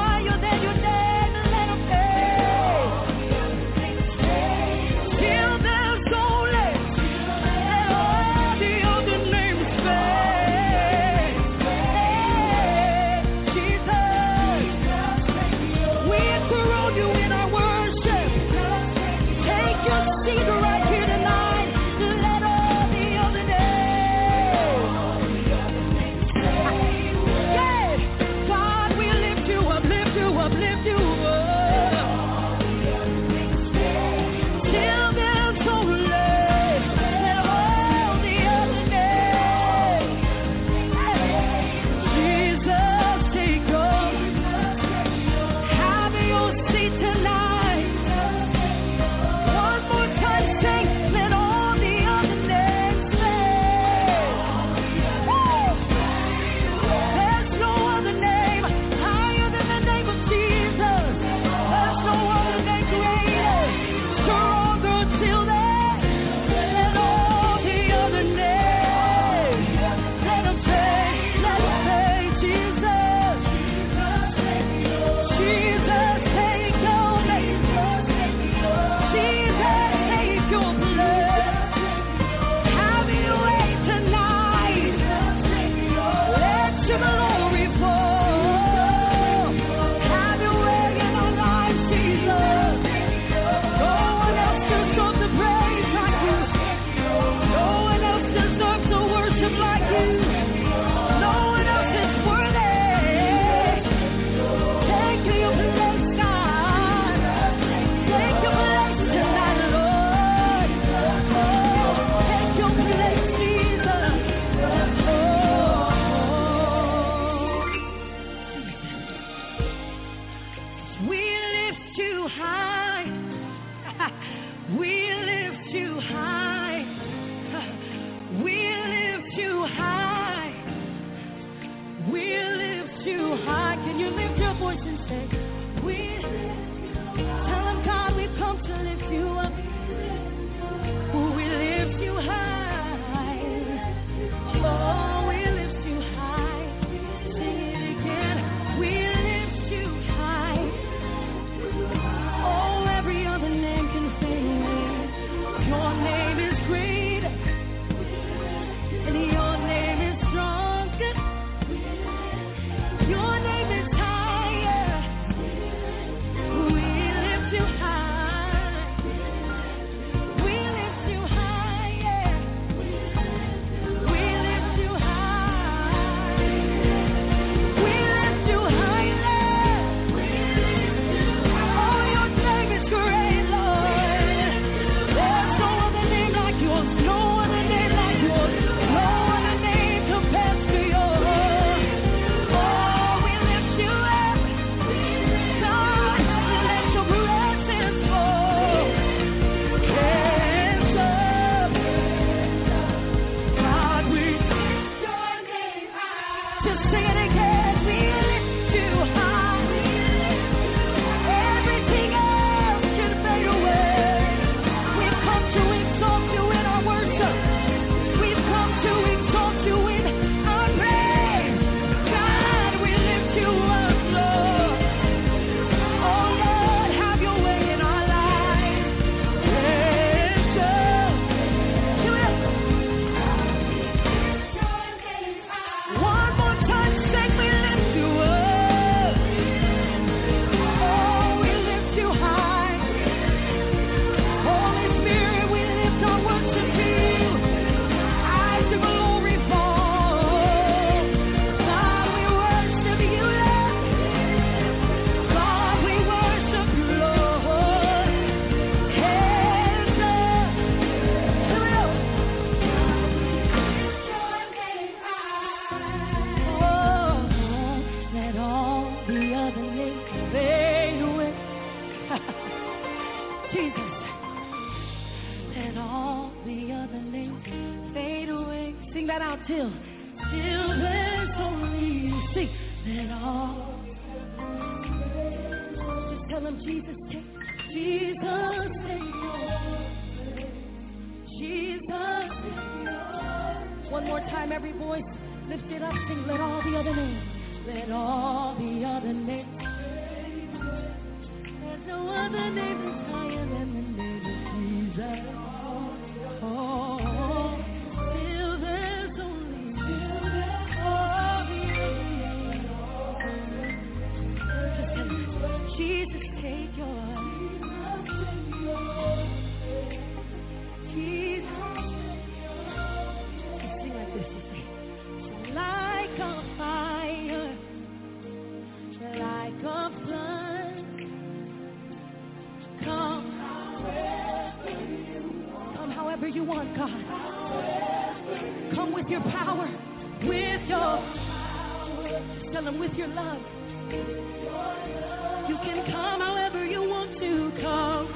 till, till there's only you. Sing, let all. Just tell him, Jesus, take, Jesus, take your Jesus. One more time, every voice, lift it up, sing, let all the other names, let all the other names. There's no other name that's higher than the name of Jesus. Oh, till there's only all the other names. Jesus, take your like a fire, like a flood, come, come however you want, God. Come with your power, with your, tell them with your love. You can come however you want to come,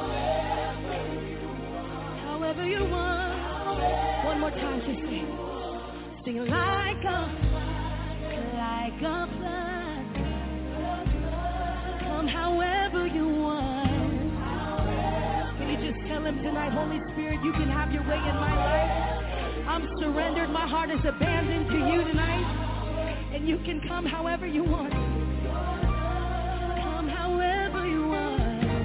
however you want. One more time, just sing. Sing like a, like a flood. Come however you want. Can you just tell him tonight, Holy Spirit, you can have your way in my life. I'm surrendered. My heart is abandoned to you tonight. And you can come however you want. Come however you want.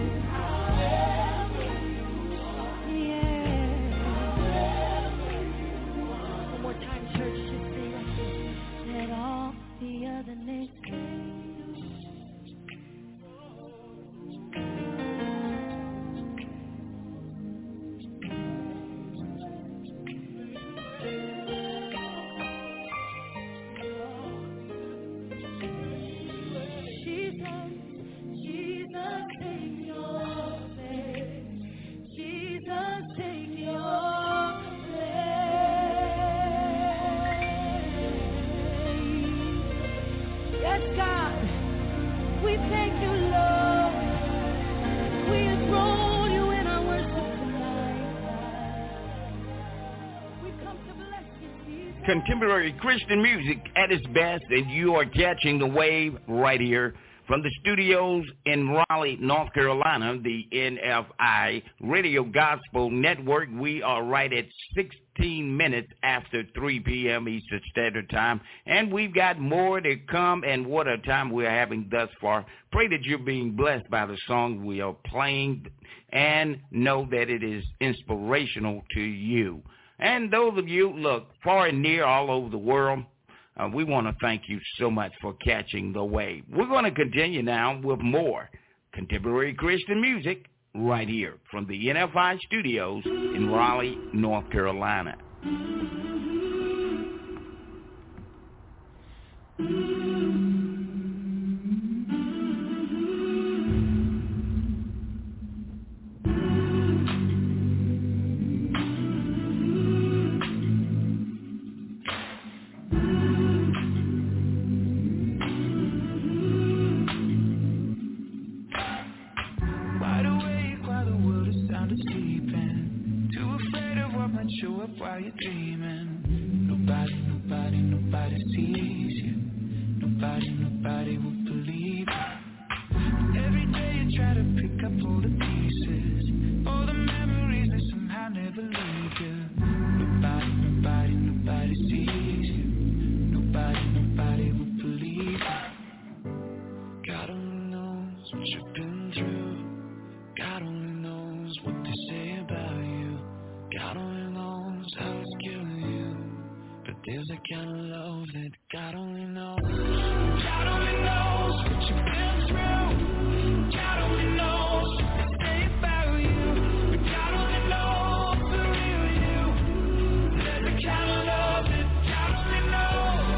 Church, just say like this. Let all the other names Jesus, Jesus, take your place. Jesus, take your Yes, God, we thank you, Lord. We enthrone you in our worship tonight. We come to bless you, Jesus. Contemporary Christian music at its best, and you are catching the wave right here from the studios in Raleigh, North Carolina, the N F I Radio Gospel Network. We are right at sixteen minutes after three p.m. Eastern Standard Time, and we've got more to come, and what a time we're having thus far. Pray that you're being blessed by the song we are playing, and know that it is inspirational to you. And those of you, look, far and near all over the world, Uh, we want to thank you so much for catching the wave. We're going to continue now with more contemporary Christian music right here from the N F I studios in Raleigh, North Carolina. Show up while you're dreaming. Nobody, nobody, nobody sees you. Nobody, nobody will believe you. Every day you try to pick up all the pieces, all the memories that somehow never leave you. Nobody, nobody, nobody sees you. Nobody, nobody will believe you. God only knows what you've been through. God only knows what they say about you. God only knows how it's killing you, but there's a kind of love that God only knows. God only knows what you've been through. God only knows what they say about you, but God only knows the real you. There's a kind of love that God only knows.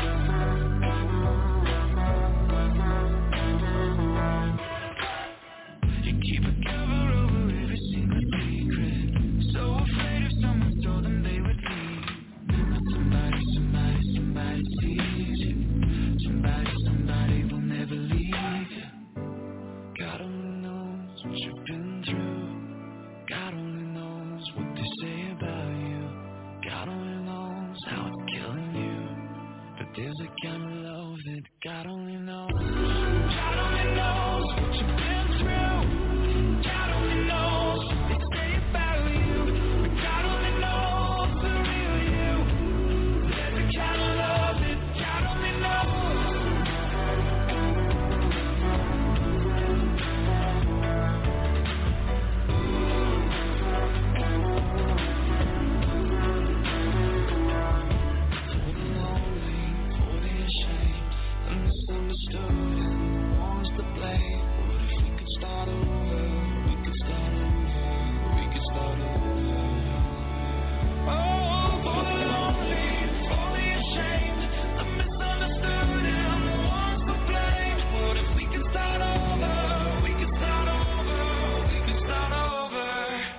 You keep a cover over every single secret, so afraid if someone told them they would leave. But somebody, somebody misunderstood and no one's to blame. What if we could start over? We could start over. We could start over. Oh, for the lonely, for the ashamed, the misunderstood and no one's to blame. What if we could start over? We could start over. We could start over.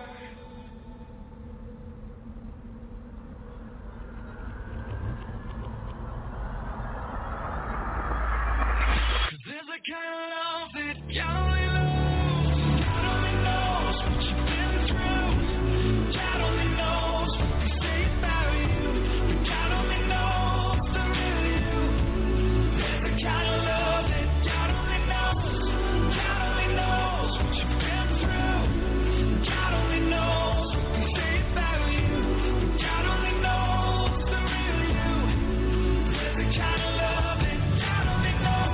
There's a kind of love that God only knows. God only knows what you've been through. God only knows what they say about you. But God only knows the real you. There's a kind of love that God only knows. God only knows what you've been through. God only knows what they say about you. But God only knows the real you. There's a kind of love that God only knows.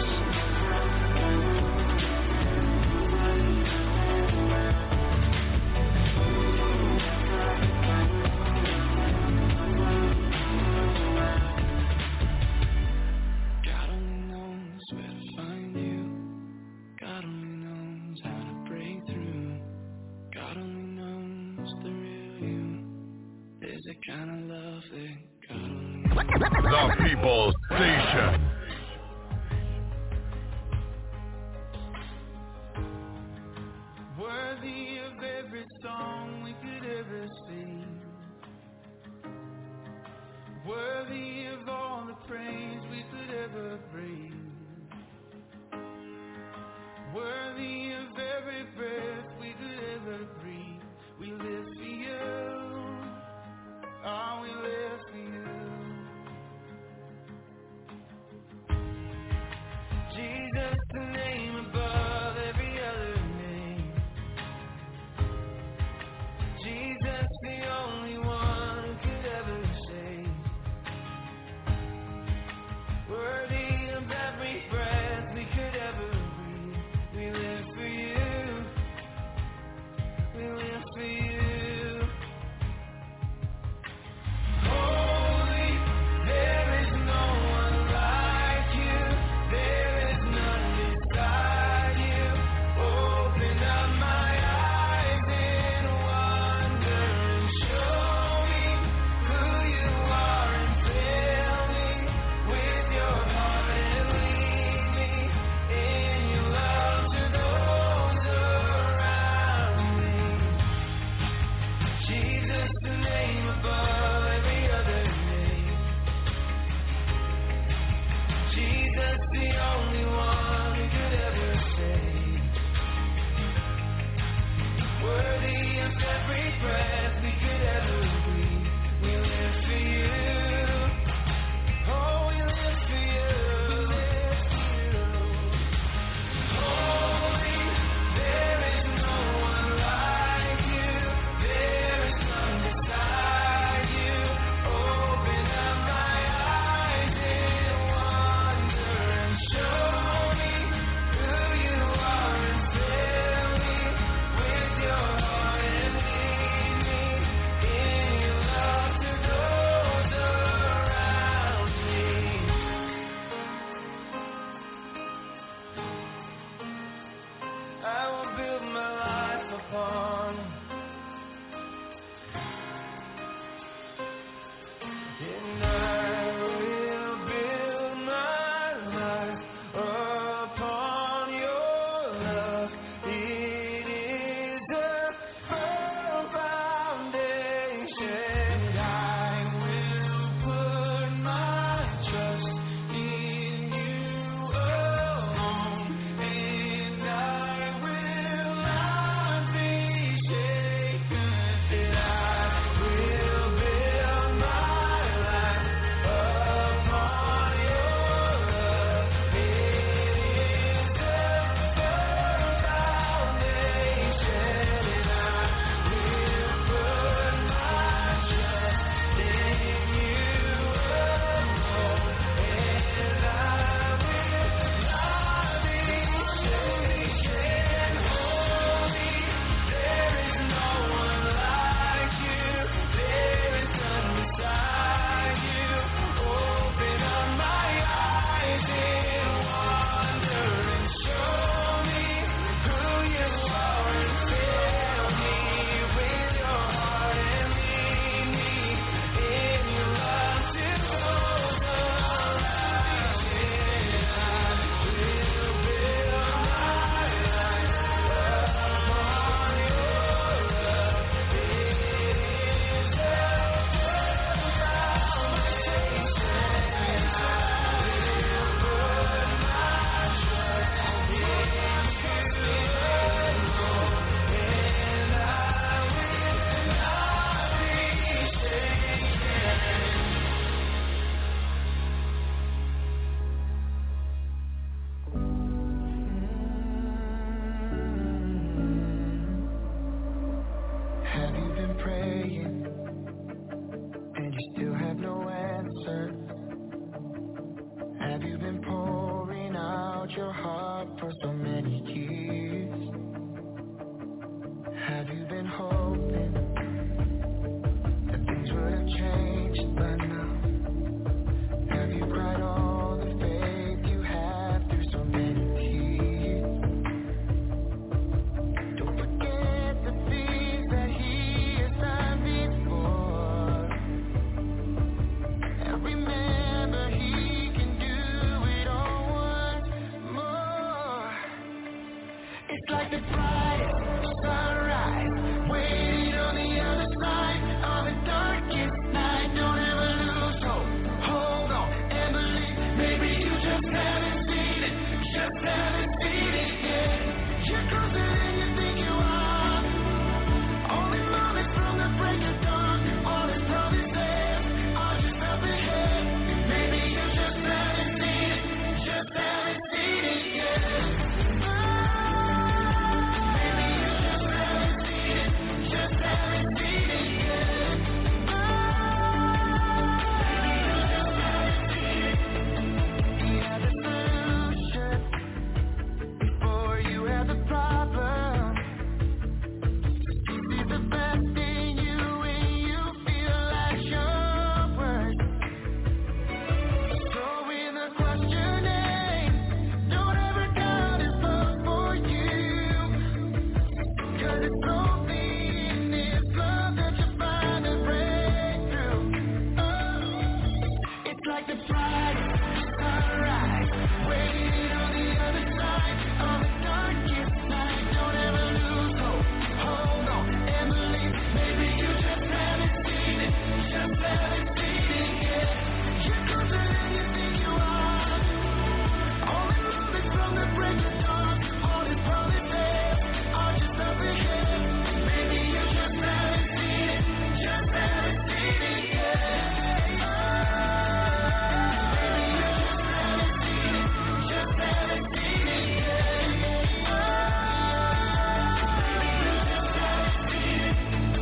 God only knows where to find you. God only knows how to break through. God only knows the real you. There's a kind of love that God only knows. The People's Station. Worthy of every song we could ever sing. Worthy of all the praise we could ever bring. Worthy of every breath we could ever breathe. We live for you. Oh, we live for you. Jesus, the name above every other name. your heart for so many years? Have you been hoping that things would have changed by now? Have you cried all the faith you had through so many tears? Don't forget the things that he has done before, and remember he can do it all once more. It's like the brightest sunrise waiting on the other side of the darkest night. Don't ever lose hope. Hold on and believe. Maybe you just haven't seen it. Just haven't seen it yet. You're closer than you think you are. Only moments from the break of dawn. All this promises are just up ahead. Maybe you just haven't seen it. Just haven't seen it yet. Maybe you just haven't seen it. Just haven't seen it yet. Maybe you just haven't seen it. He had the solution before you had the problem. He sees the best in you when you feel like your worst. So in the questioning, don't ever doubt his love for you, 'cause it's only in his love that you find a breakthrough. Oh, it's like the brightest sunrise waiting on the other side of the darkest night. Don't ever lose hope. Hold on and believe. Maybe you just haven't seen it. Just haven't seen it yet. You're closer than you think you are. Only moments from the break of dawn. All his promises are just up ahead. Maybe you just haven't seen it. Just haven't seen it yet. Maybe you just haven't seen it. Just haven't seen it yet. Maybe you just haven't seen it.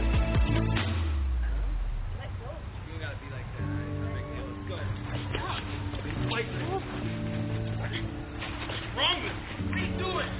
You gotta be like that. It's a big deal. Let's go. Wait. What's wrong with you? What are you doing?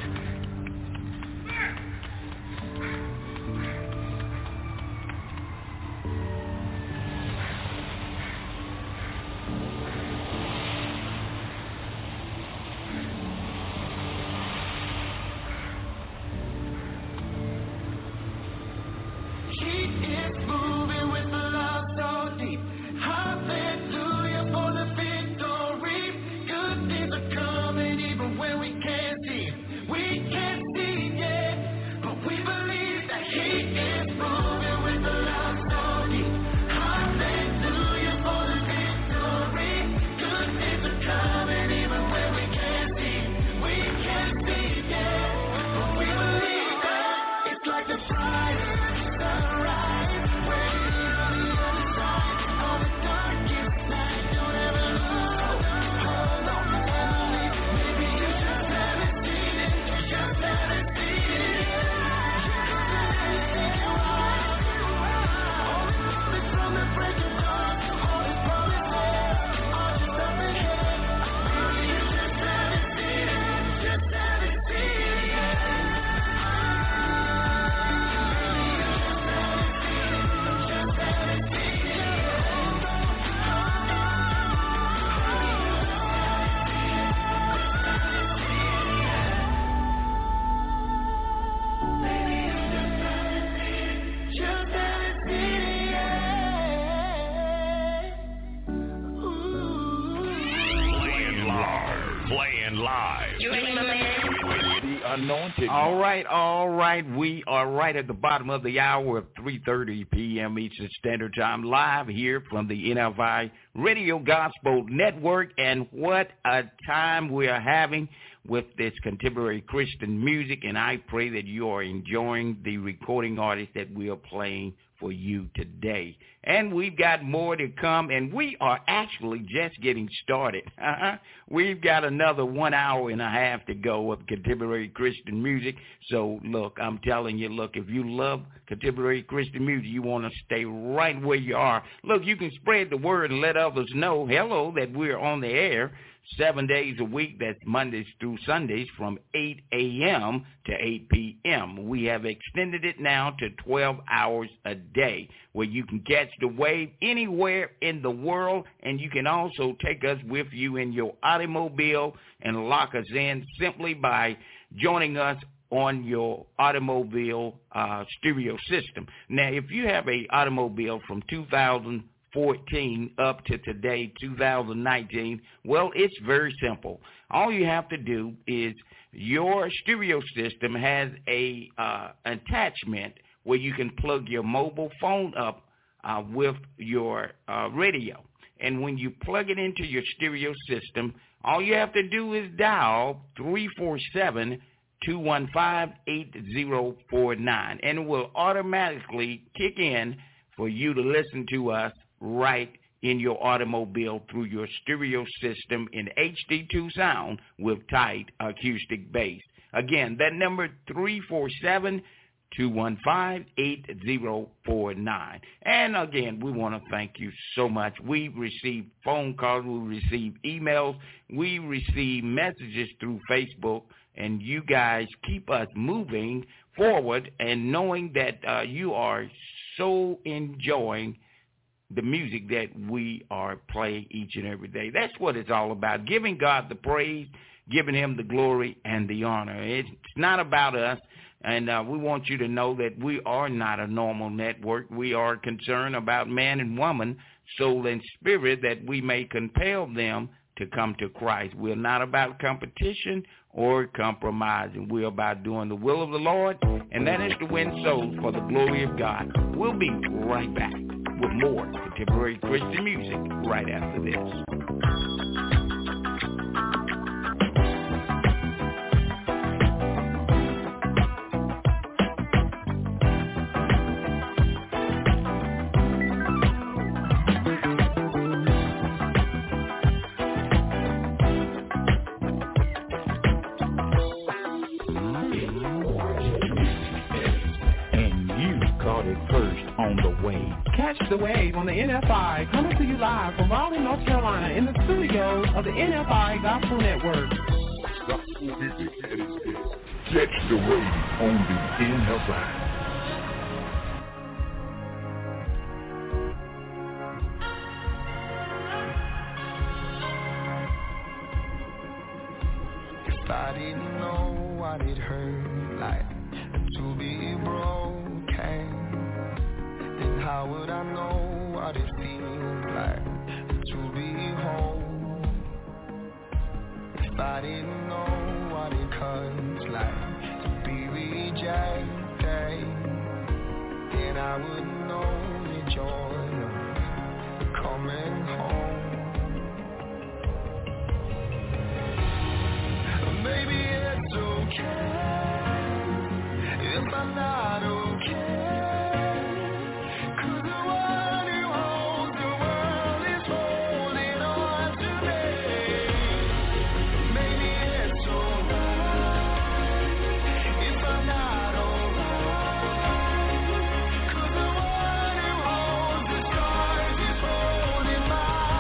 He is moving with love so deep. Hallelujah for the victory. Good things are coming even when we can't see. We can't see yet, but we believe that he is moving with love so deep. Hallelujah for the victory. Good things are coming even when we can't see. We can't see yet, but we believe that it's like the brightest sunrise waiting on the other side of the darkest night. Don't ever lose hope. Hold on and believe. Maybe you just haven't seen it. Just haven't seen it yet. You're closer than you think you are. Only moments from the break of dawn. All his promises are just up ahead. Maybe you just haven't seen it. Just haven't seen it yet. Maybe you just haven't seen it. Just haven't seen it yet. Maybe you just haven't seen it. Just haven't seen it yet. Ooh. Playing live. Playing live. The anointed. All right, all right. We are right at the bottom of the hour of three thirty p.m. Eastern Standard Time, live here from the N F I Radio Gospel Network. And what a time we are having with this contemporary Christian music. And I pray that you are enjoying the recording artists that we are playing for you today. And we've got more to come, and we are actually just getting started. Uh-huh. We've got another one hour and a half to go of contemporary Christian music. So, look, I'm telling you, look, if you love contemporary Christian music, you want to stay right where you are. Look, you can spread the word and let others know, hello, that we're on the air. seven days a week. That's Mondays through Sundays from eight a.m. to eight p.m. We have extended it now to twelve hours a day, where you can catch the wave anywhere in the world, and you can also take us with you in your automobile and lock us in simply by joining us on your automobile uh, stereo system. Now, if you have a automobile from two thousand fourteen up to today, two thousand nineteen, well, it's very simple. All you have to do is your stereo system has a uh, attachment where you can plug your mobile phone up uh, with your uh, radio. And when you plug it into your stereo system, all you have to do is dial three four seven, two one five, eight zero four nine, and it will automatically kick in for you to listen to us right in your automobile through your stereo system in H D two sound with tight acoustic bass. Again, that number three four seven, two one five, eight zero four nine. And again, we want to thank you so much. We receive phone calls, we receive emails, we receive messages through Facebook, and you guys keep us moving forward and knowing that uh, you are so enjoying the music that we are playing each and every day. That's what it's all about, giving God the praise, giving him the glory and the honor. It's not about us, and uh, we want you to know that we are not a normal network. We are concerned about man and woman, soul and spirit, that we may compel them to come to Christ. We're not about competition or compromising. We're about doing the will of the Lord, and that is to win souls for the glory of God. We'll be right back with more contemporary Christian music right after this. Catch the wave on the N F I, coming to you live from Raleigh, North Carolina, in the studios of the N F I Gospel Network. Catch the wave on the N F I. If I didn't know what it hurt like to be broken, then how would I know what it feels like to be whole? If I didn't know what it cuts like to be rejected, then I wouldn't know the joy of coming home. Maybe it's okay if I'm not okay. My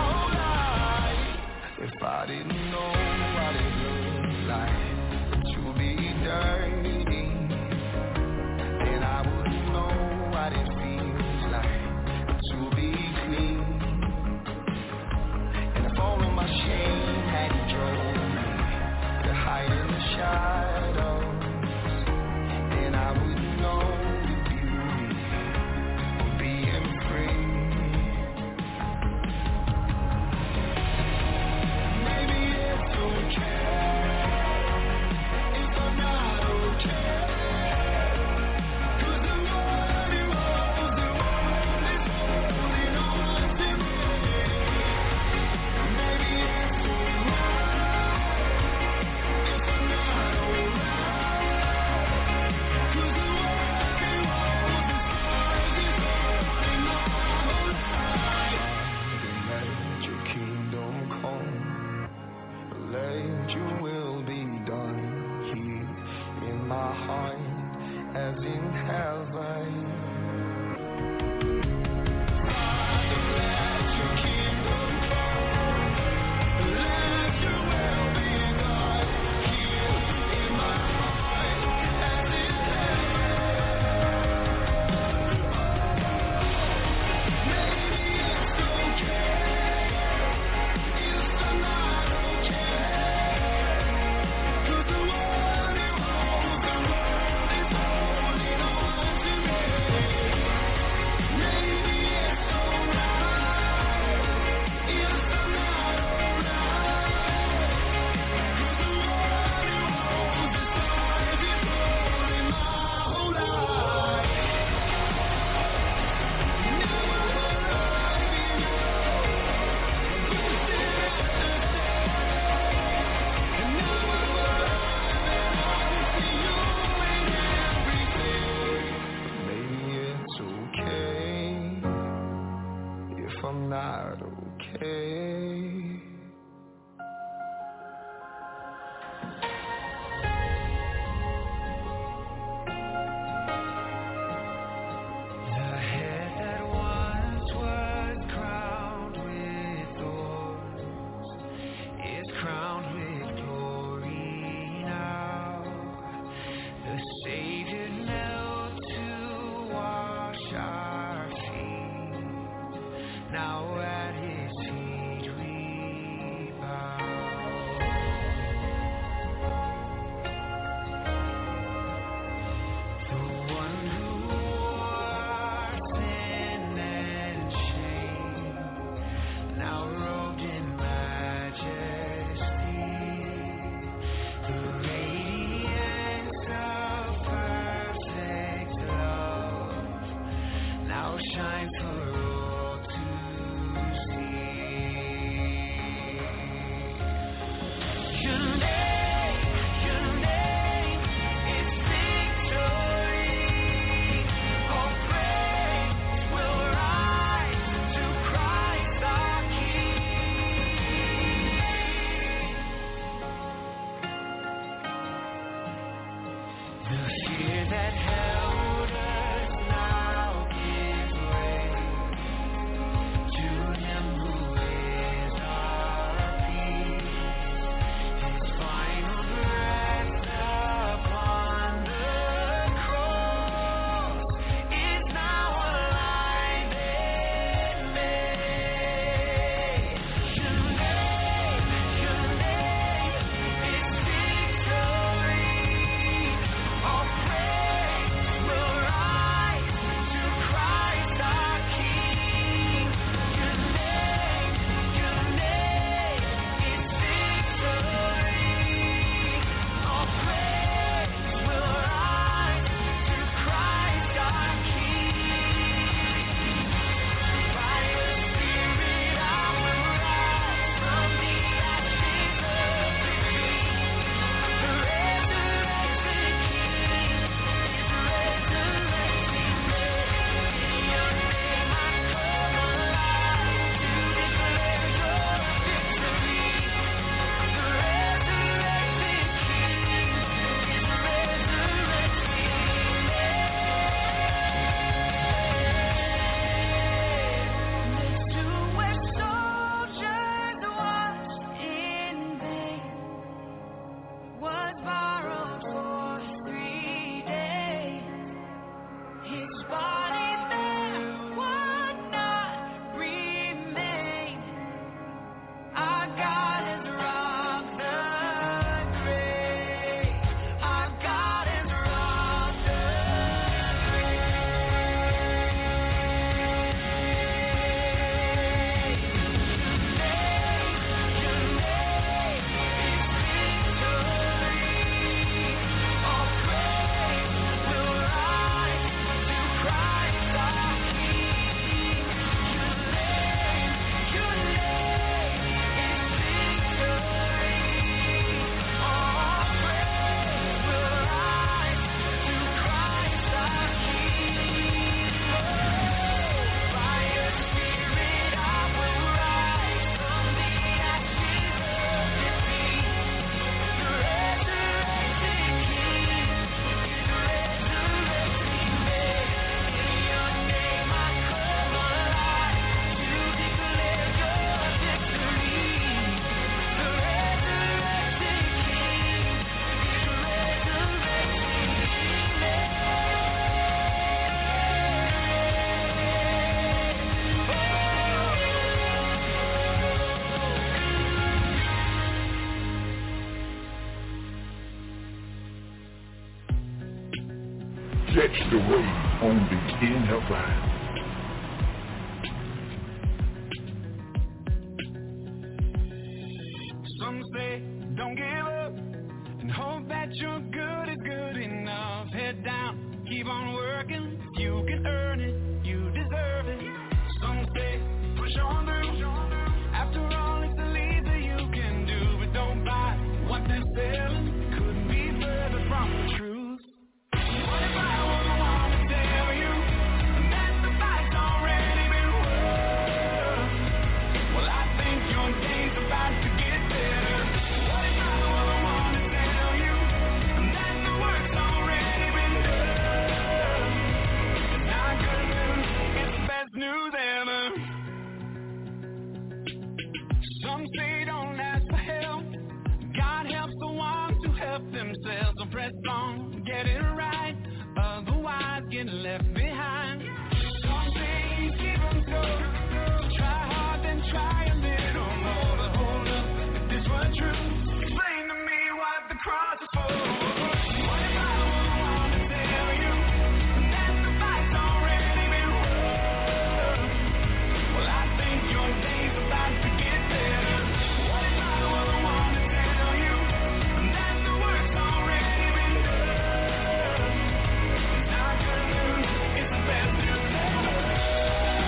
eyes for all to see. Your name, your name is victory. All praise will rise to Christ our King. The fear that held us now gives way to Him who is our peace. His final breath upon the cross is now alive in me. Your name, your name is victory. All praise will rise to Christ our King. Your name, your name is victory. All praise will rise to Christ our King. By Your Spirit I will rise from the ashes of defeat. The resurrected King is resurrecting me. In Your name I come alive to declare Your victory. The resurrected King is resurrecting me. Next to where soldiers watched in vain was borrowed for three days. His body there would not remain. Our God has robbed the grave. Our God has robbed the grave. Your name is victory. All praise will rise to Christ our King. Your name, your name is victory. All praise will rise to Christ our King. By Your Spirit I will rise from the ashes of defeat. The resurrected King is resurrecting me. In Your name I come alive to declare Your victory. The resurrected King is Catch the wave on the N F I. Some say don't give up and hope that your good is good enough. Head down, keep on working. You can earn it, you deserve it. Some say push on through. After all, it's the least that you can do. But don't buy what they're selling. Couldn't be further from the truth. What if I was the one to tell you that the fight's already been won? Well, I think your day's about to get better. What if I was the one to tell you that the work's already been done? It's not good news, it's the best news ever. Some say don't ask for help. God helps the ones who help themselves. So press on, get it right, otherwise get left behind. Some say keep them go. Try hard, then try a little more. But hold up, if this were true, explain to me what the cross is for. What if I was the one to tell you that the fight's already been won? Well, I think your day's about to get better. What if I was the one to tell you that the work's already been done? It's not good news, it's the best news ever.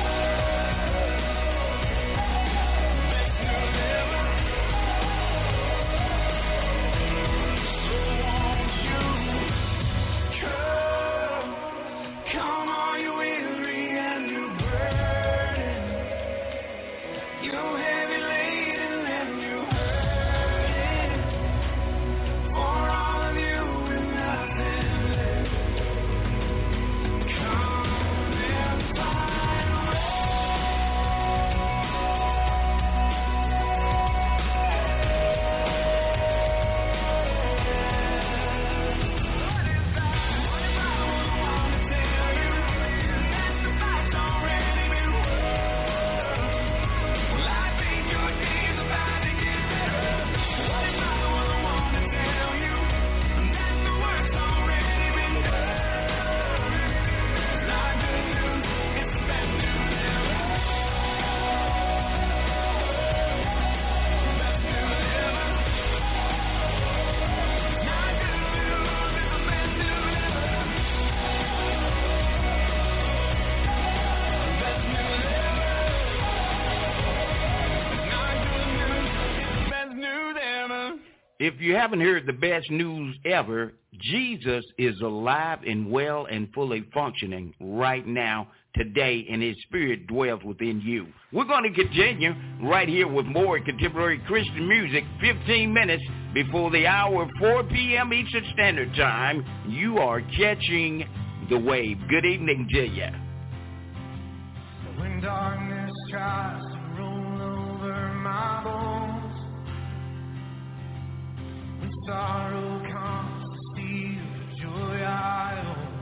If you haven't heard the best news ever, Jesus is alive and well and fully functioning right now, today, and his spirit dwells within you. We're going to continue right here with more contemporary Christian music, fifteen minutes before the hour, four p.m. Eastern Standard Time. You are catching the wave. Good evening to you. When darkness tries to roll over my bones, when sorrow comes to steal the joy I own,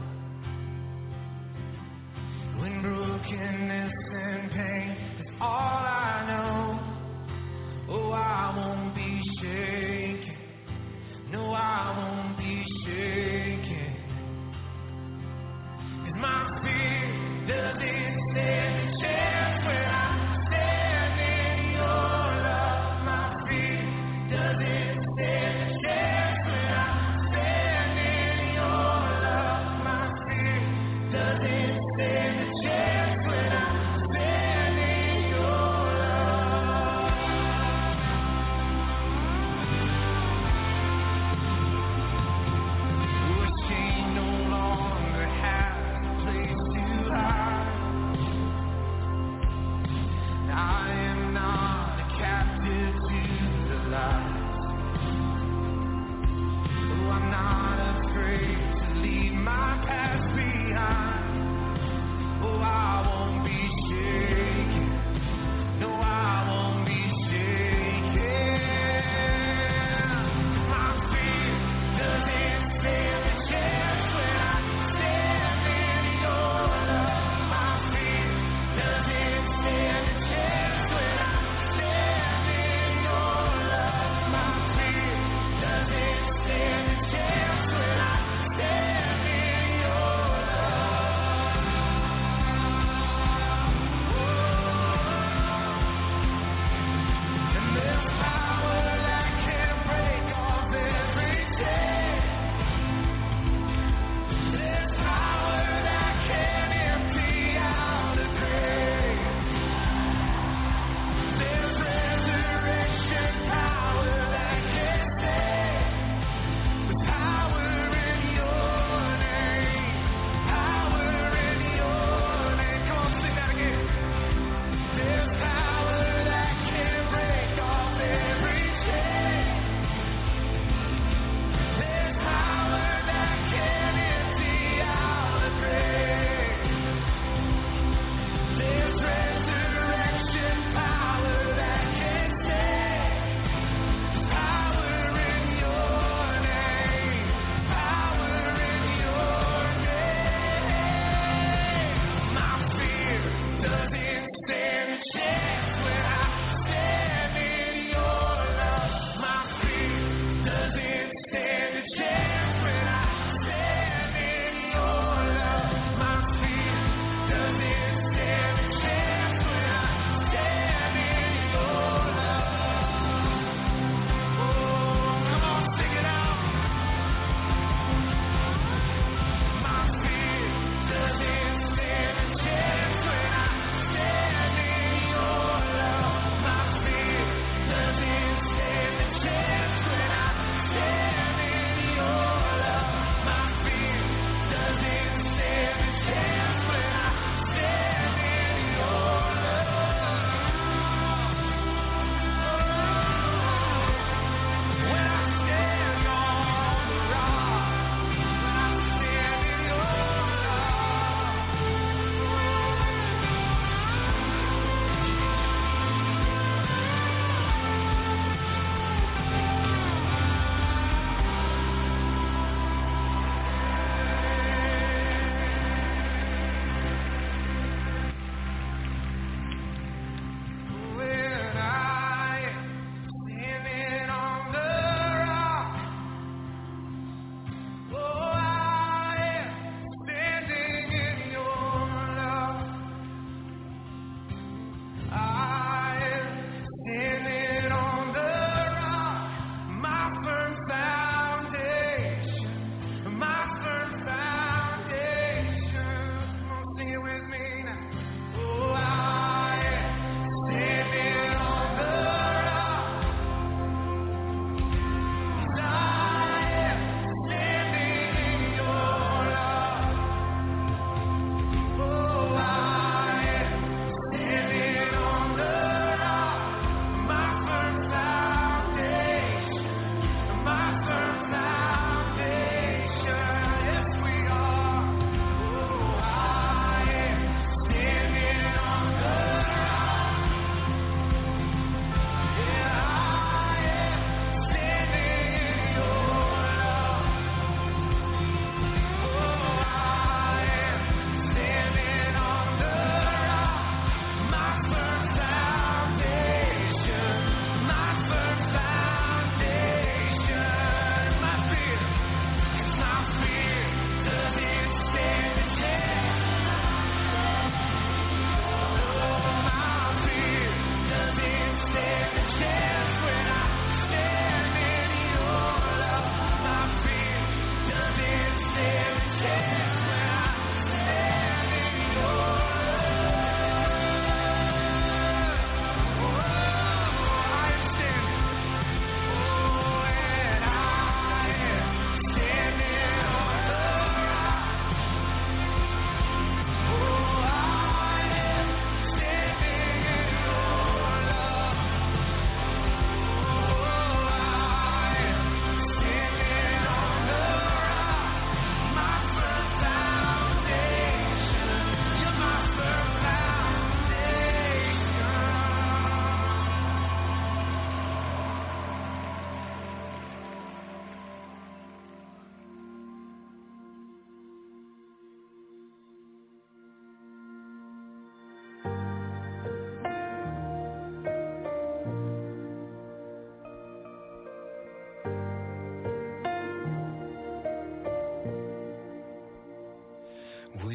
when brokenness and pain is all I know, oh, I won't be shaken, no, I won't be shaken, 'cause my fear doesn't stand a chance when I stand in your love. My fear doesn't stand a chance when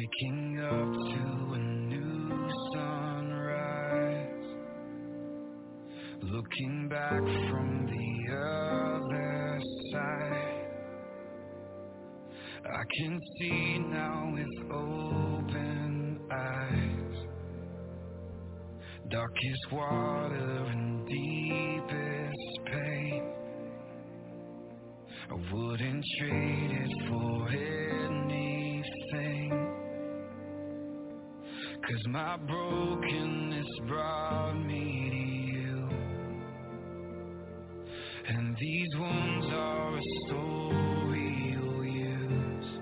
waking up to a new sunrise, looking back from the other side. I can see now with open eyes, darkest water and deepest pain. I wouldn't trade it for anything, 'cause my brokenness brought me to you, and these wounds are a story you'll use.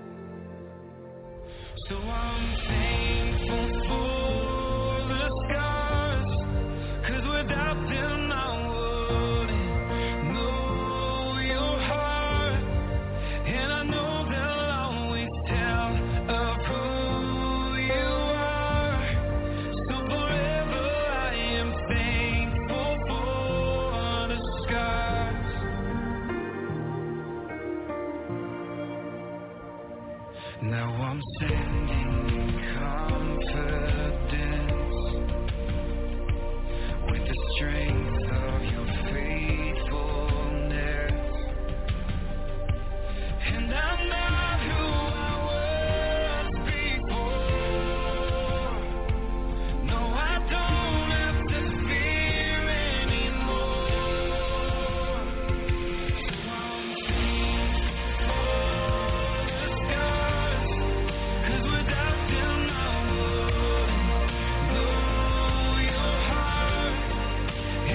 So I'm thankful for the scars, 'cause without them I wouldn't know your heart, and I know they'll always tell of who you are. So forever I am thankful for the scars. Now I'm standing in confidence with the strength of your faithfulness, and I'm not who I was before. No, I don't have to fear anymore. So I'm thankful for the scars, 'cause without them I wouldn't know your heart,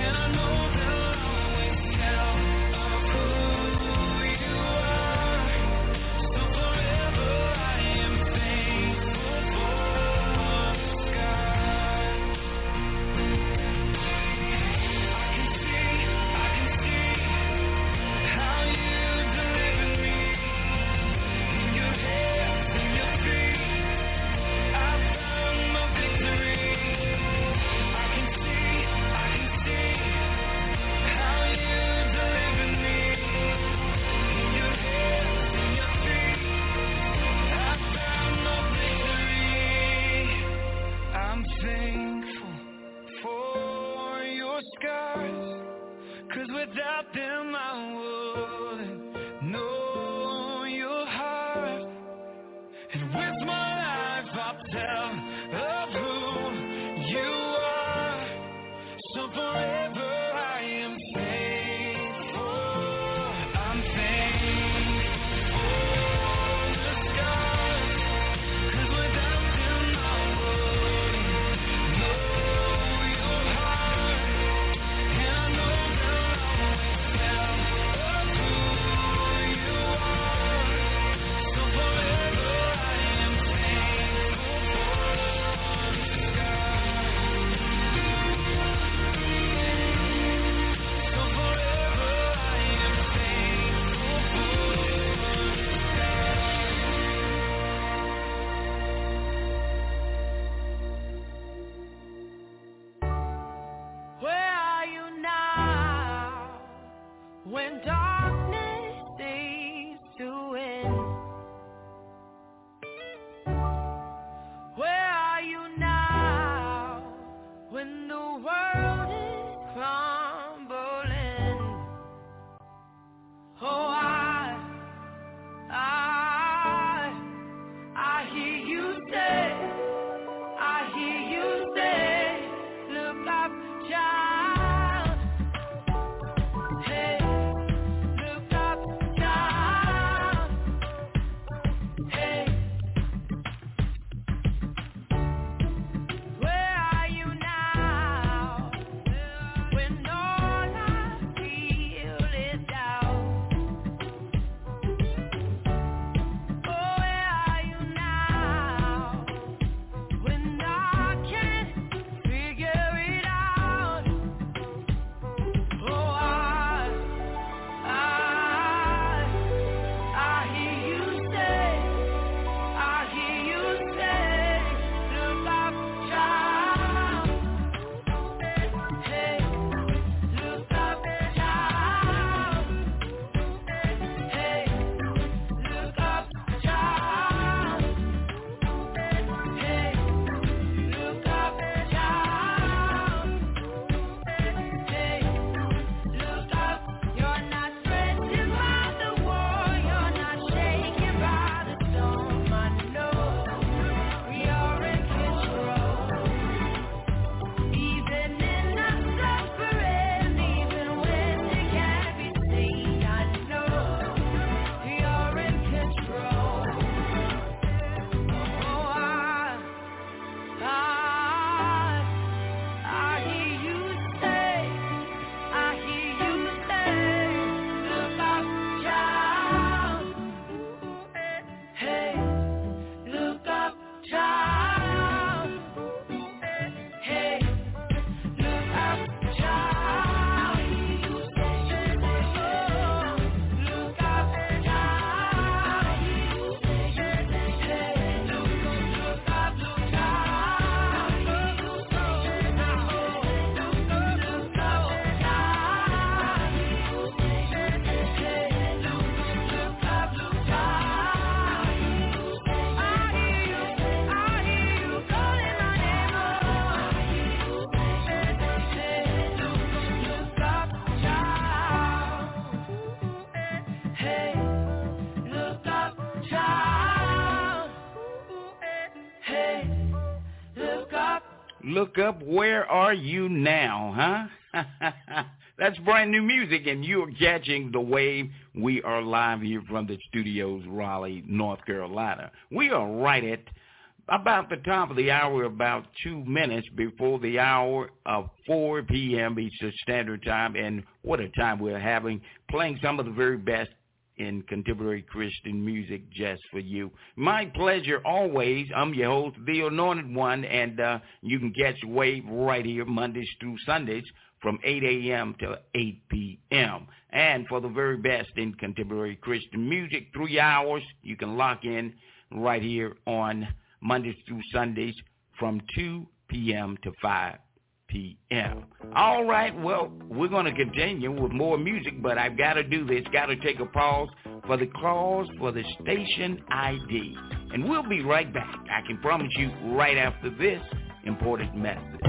Look up, where are you now, huh? That's brand new music, and you're catching the wave. We are live here from the studios, Raleigh, North Carolina. We are right at about the top of the hour, about two minutes before the hour of four p.m. Eastern Standard Time, and what a time we're having, playing some of the very best in contemporary Christian music just for you. My pleasure always. I'm your host, the Anointed One, and uh, you can catch Wave right here Mondays through Sundays from eight a.m. to eight p.m. And for the very best in contemporary Christian music, three hours, you can lock in right here on Mondays through Sundays from two p.m. to five p.m. All right, well, we're going to continue with more music, but I've got to do this, got to take a pause for the calls for the station I D. And we'll be right back. I can promise you right after this important message.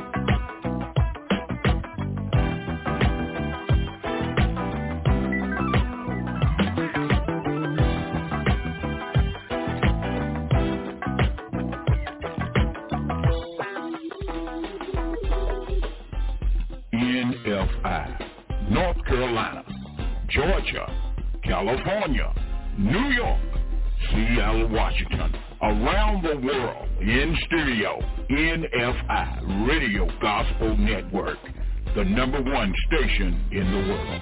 N F I, North Carolina, Georgia, California, New York, Seattle, Washington, around the world, in stereo, N F I, Radio Gospel Network, the number one station in the world.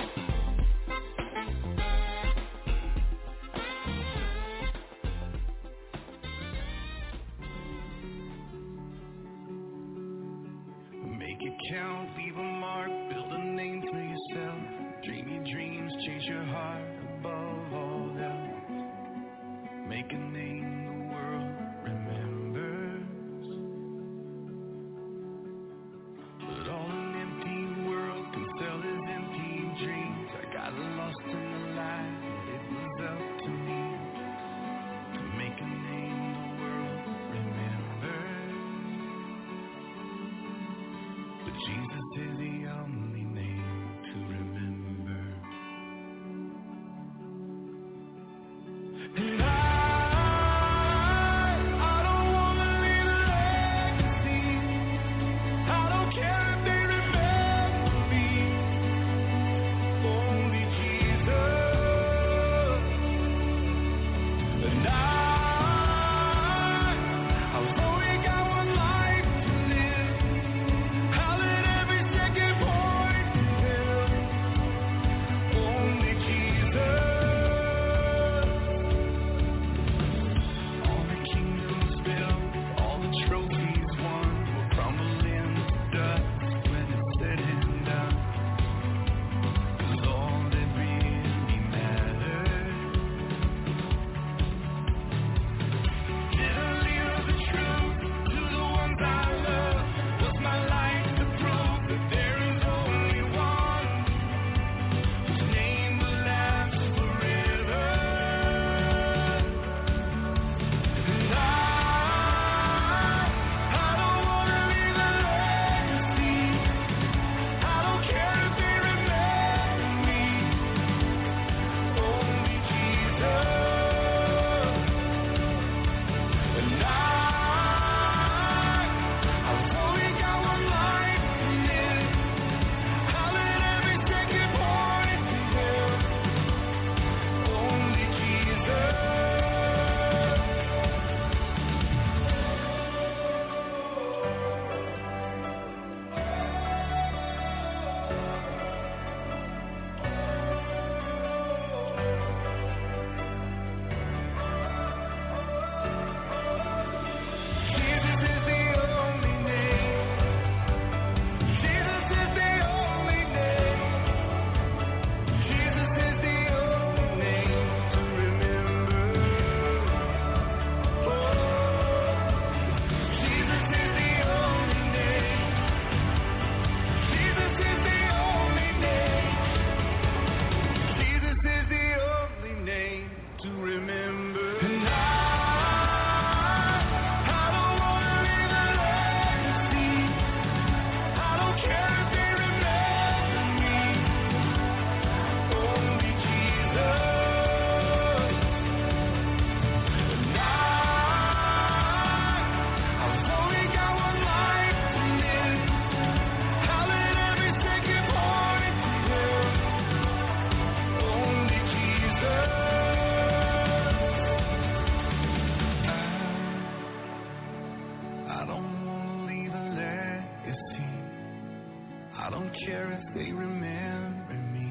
care if they remember me.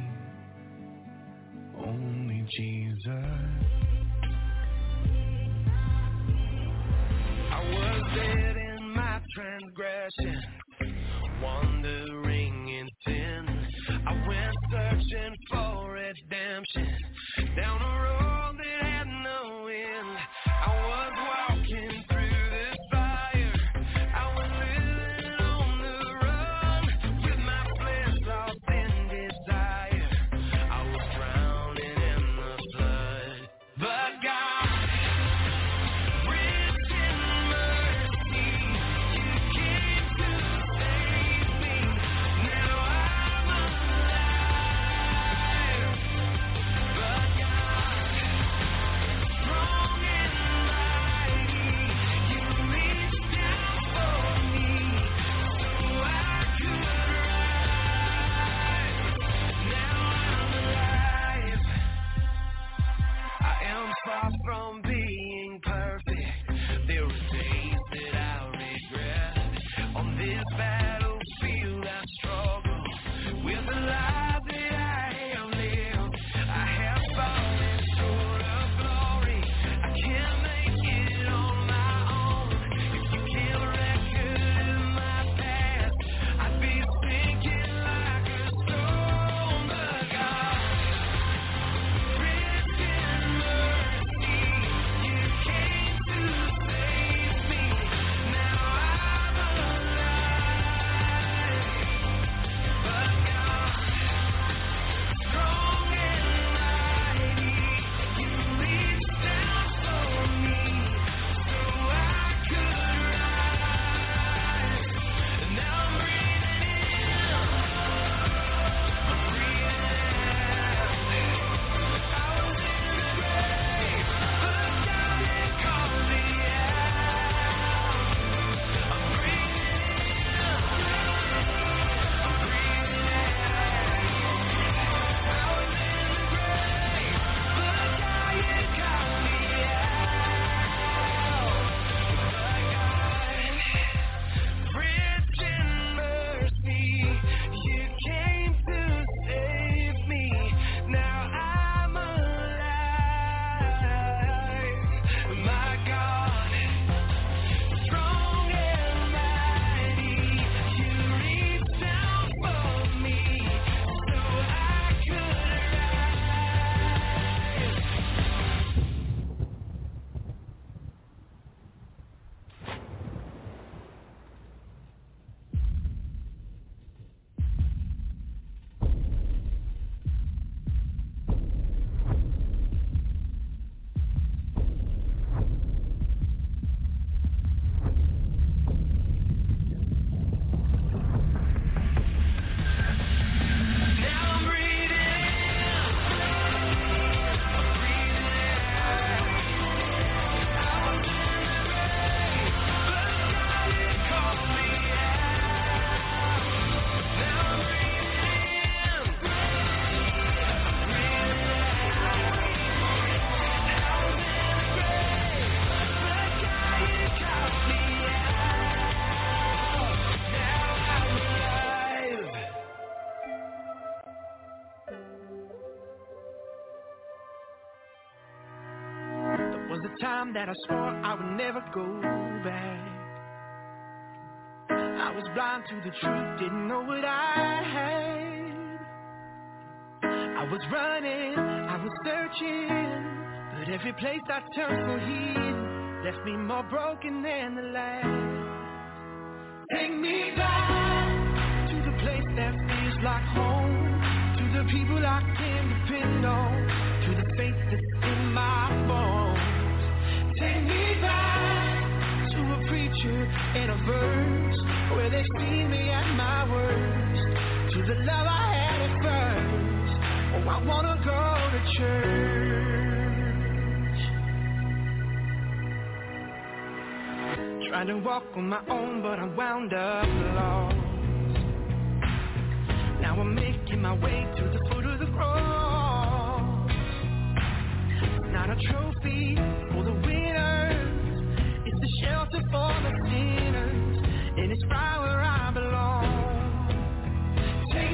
Only Jesus. I was dead in my transgression, wandering in sin. I went searching for redemption down a road that had no end. I was walking through this fire. I was living on the run with my flesh lost in desire. I was drowning in the flood, but God, rich in mercy, you came to save me. Now I'm alive, but God, strong and mighty, you reached down for me so I could rise. Now I'm alive. I am far from being perfect. There are days that I regret. On this battlefield I struggle with the life that I have lived. I have fallen short of glory. I can't make it on my own. If you keep a record of my past, I'd be sinking like a stone. But God, rich in mercy, you came to save me. Now I'm alive, but God, strong and mighty, you reached down for me so I could rise. And now I'm breathing in, I'm breathing out. I was in the grave, but God had called me out. I'm breathing in, I'm breathing out. I was in the grave, but God had called me out. Rich in mercy, you came to save me. Now I'm alive, my God, strong and mighty, you reached down for me so I could rise. Now I'm breathing in, I'm breathing out. I was in the grave, but God had called me out. Now I'm breathing in, I'm breathing out. I was in the grave, but God had called me out. Now I'm alive. There was a time that I swore I would never go back. I was blind to the truth, didn't know what I had. I was running, I was searching, but every place I turned for healing left me more broken than the last. Take me back to the place that feels like home, to the people I can depend on, to the faith that's in my bones. Take me back to a preacher and a verse where they see me at my worst, to the love I had at first. Oh, I wanna go to church. Trying to walk on my own, but I'm wound up lost. Now I'm making my way to the foot of the cross. It's not a trophy for the winners, it's a shelter for the sinners, and it's right where I belong. Take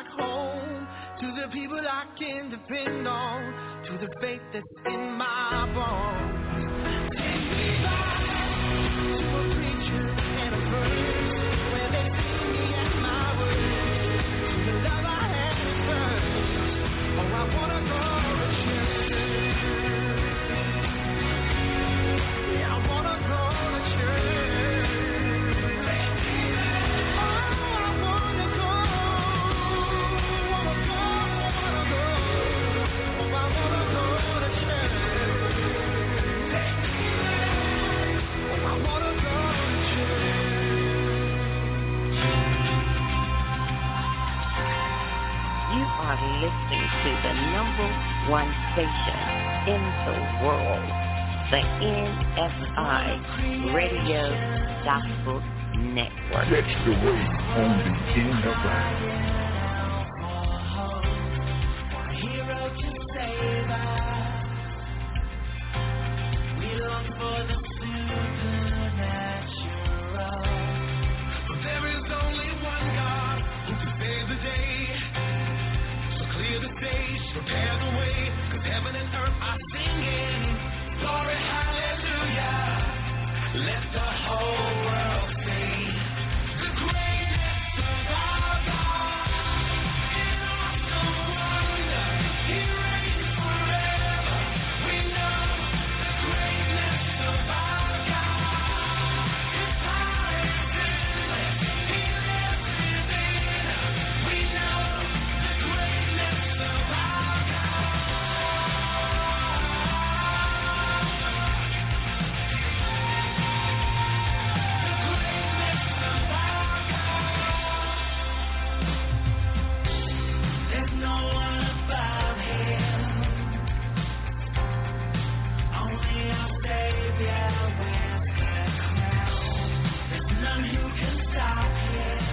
back home, to the people I can depend on, to the faith that's in my bones. Take me back to a preacher and a verse, where they see me at my worst, to the love I had at first. Oh, I wanna go to church. Yeah, I wanna go to church. Oh, I wanna go, wanna go, wanna go. Oh, I wanna go to church. Oh, I wanna go to You are listening to the number one station in the world, the N F I Radio Gospel Network. Catch the wave on the N F I. hero to save us. We long for the supernatural. But there is only one God who can save the day. So clear the stage, prepare the way, 'cause heaven and earth are singing. Glory, hallelujah. Let the whole world sing. The greatness of our God. In awesome wonder, He reigns forever. We know the greatness of our God. His power is endless. He lives within us. We know the greatness of our God. The greatness of our God. There's no one above Him. Only our Savior wears the crown. There's none who can stop Him.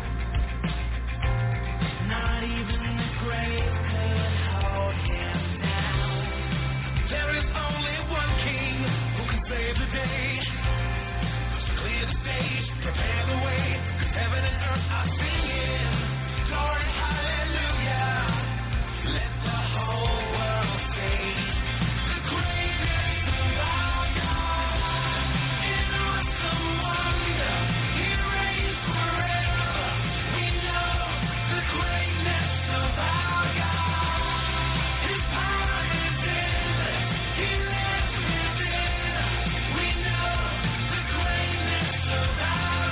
Not even the grave could hold Him down. There is only one King who can save the day. So clear the stage, prepare the way, 'cause heaven and earth are singing. Glory, hallelujah. Let the whole world sing. The greatness of our God. In awesome wonder, He reigns forever. We know the greatness of our God. His power is endless. He lives within us. We know the greatness of our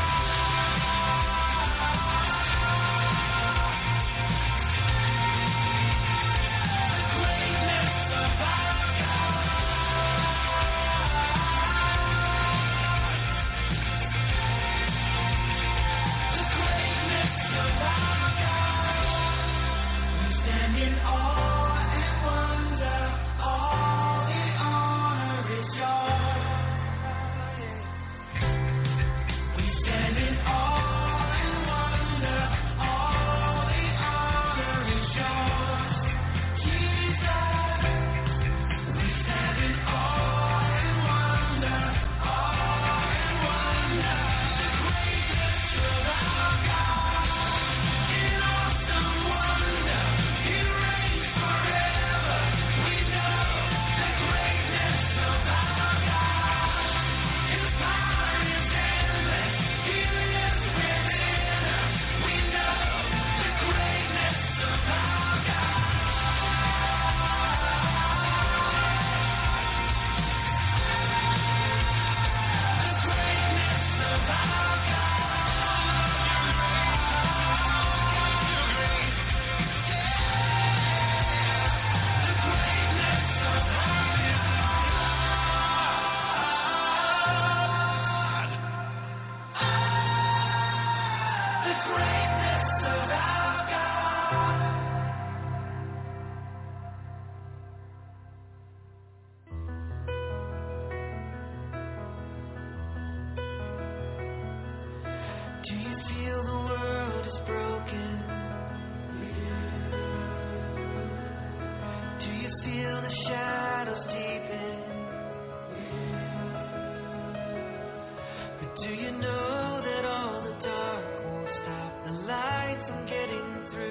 stand in awe and wonder, all the honor is yours. We stand in awe and wonder, all the honor is yours. Jesus, we stand in awe and wonder, awe and wonder, the greatness of our God. In awesome wonder, He reigns forever. We know the greatness of our God. His power is endless. He lives within us. We know the greatness of our God. The greatness of our The greatness of our God. Do you feel the world is broken? Do you feel the shadows deepen? But do you know that all the dark won't stop the light from getting through?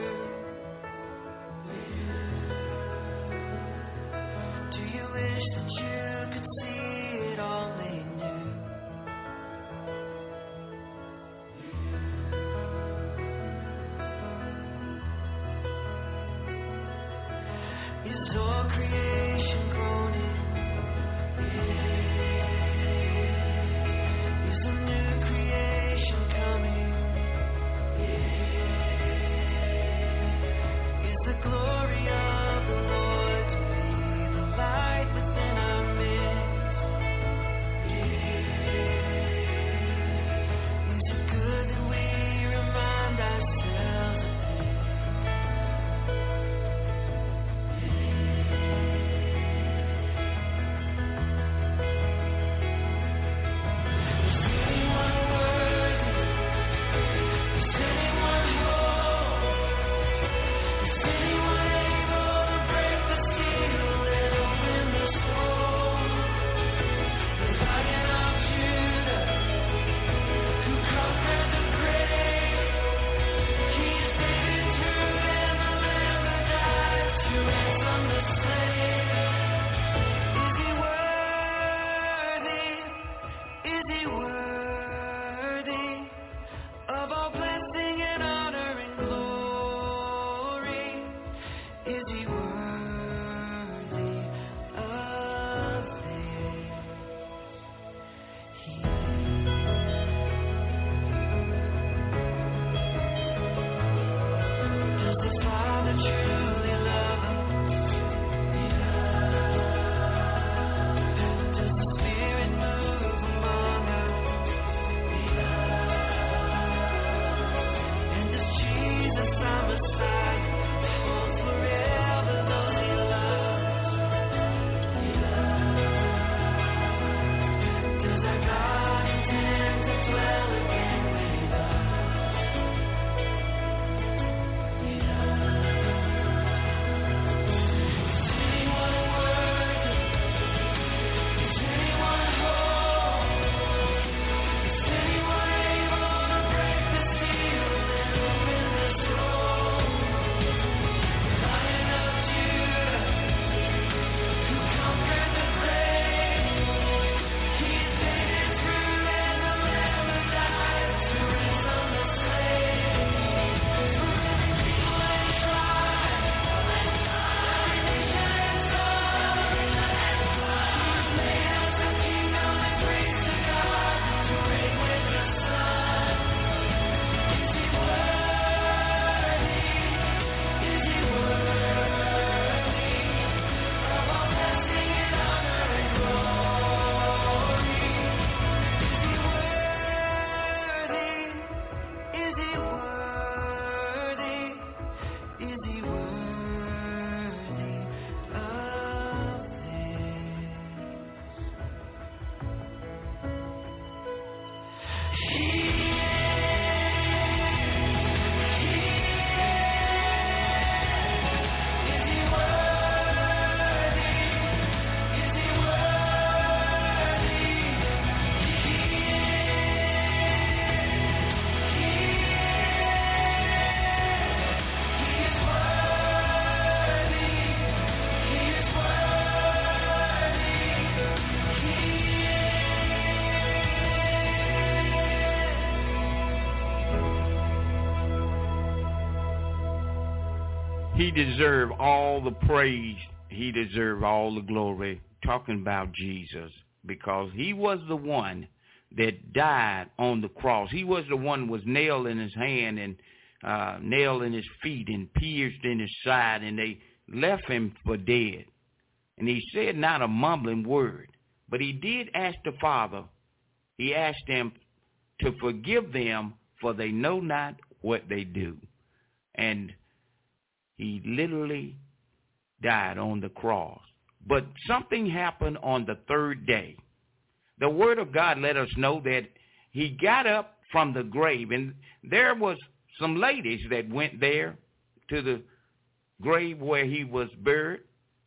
He deserved all the praise. He deserved all the glory. Talking about Jesus, because he was the one that died on the cross. He was the one who was nailed in his hand and uh, nailed in his feet and pierced in his side, and they left him for dead. And he said not a mumbling word, but he did ask the Father. He asked him to forgive them, for they know not what they do. And he literally died on the cross. But something happened on the third day. The Word of God let us know that he got up from the grave, and there was some ladies that went there to the grave where he was buried.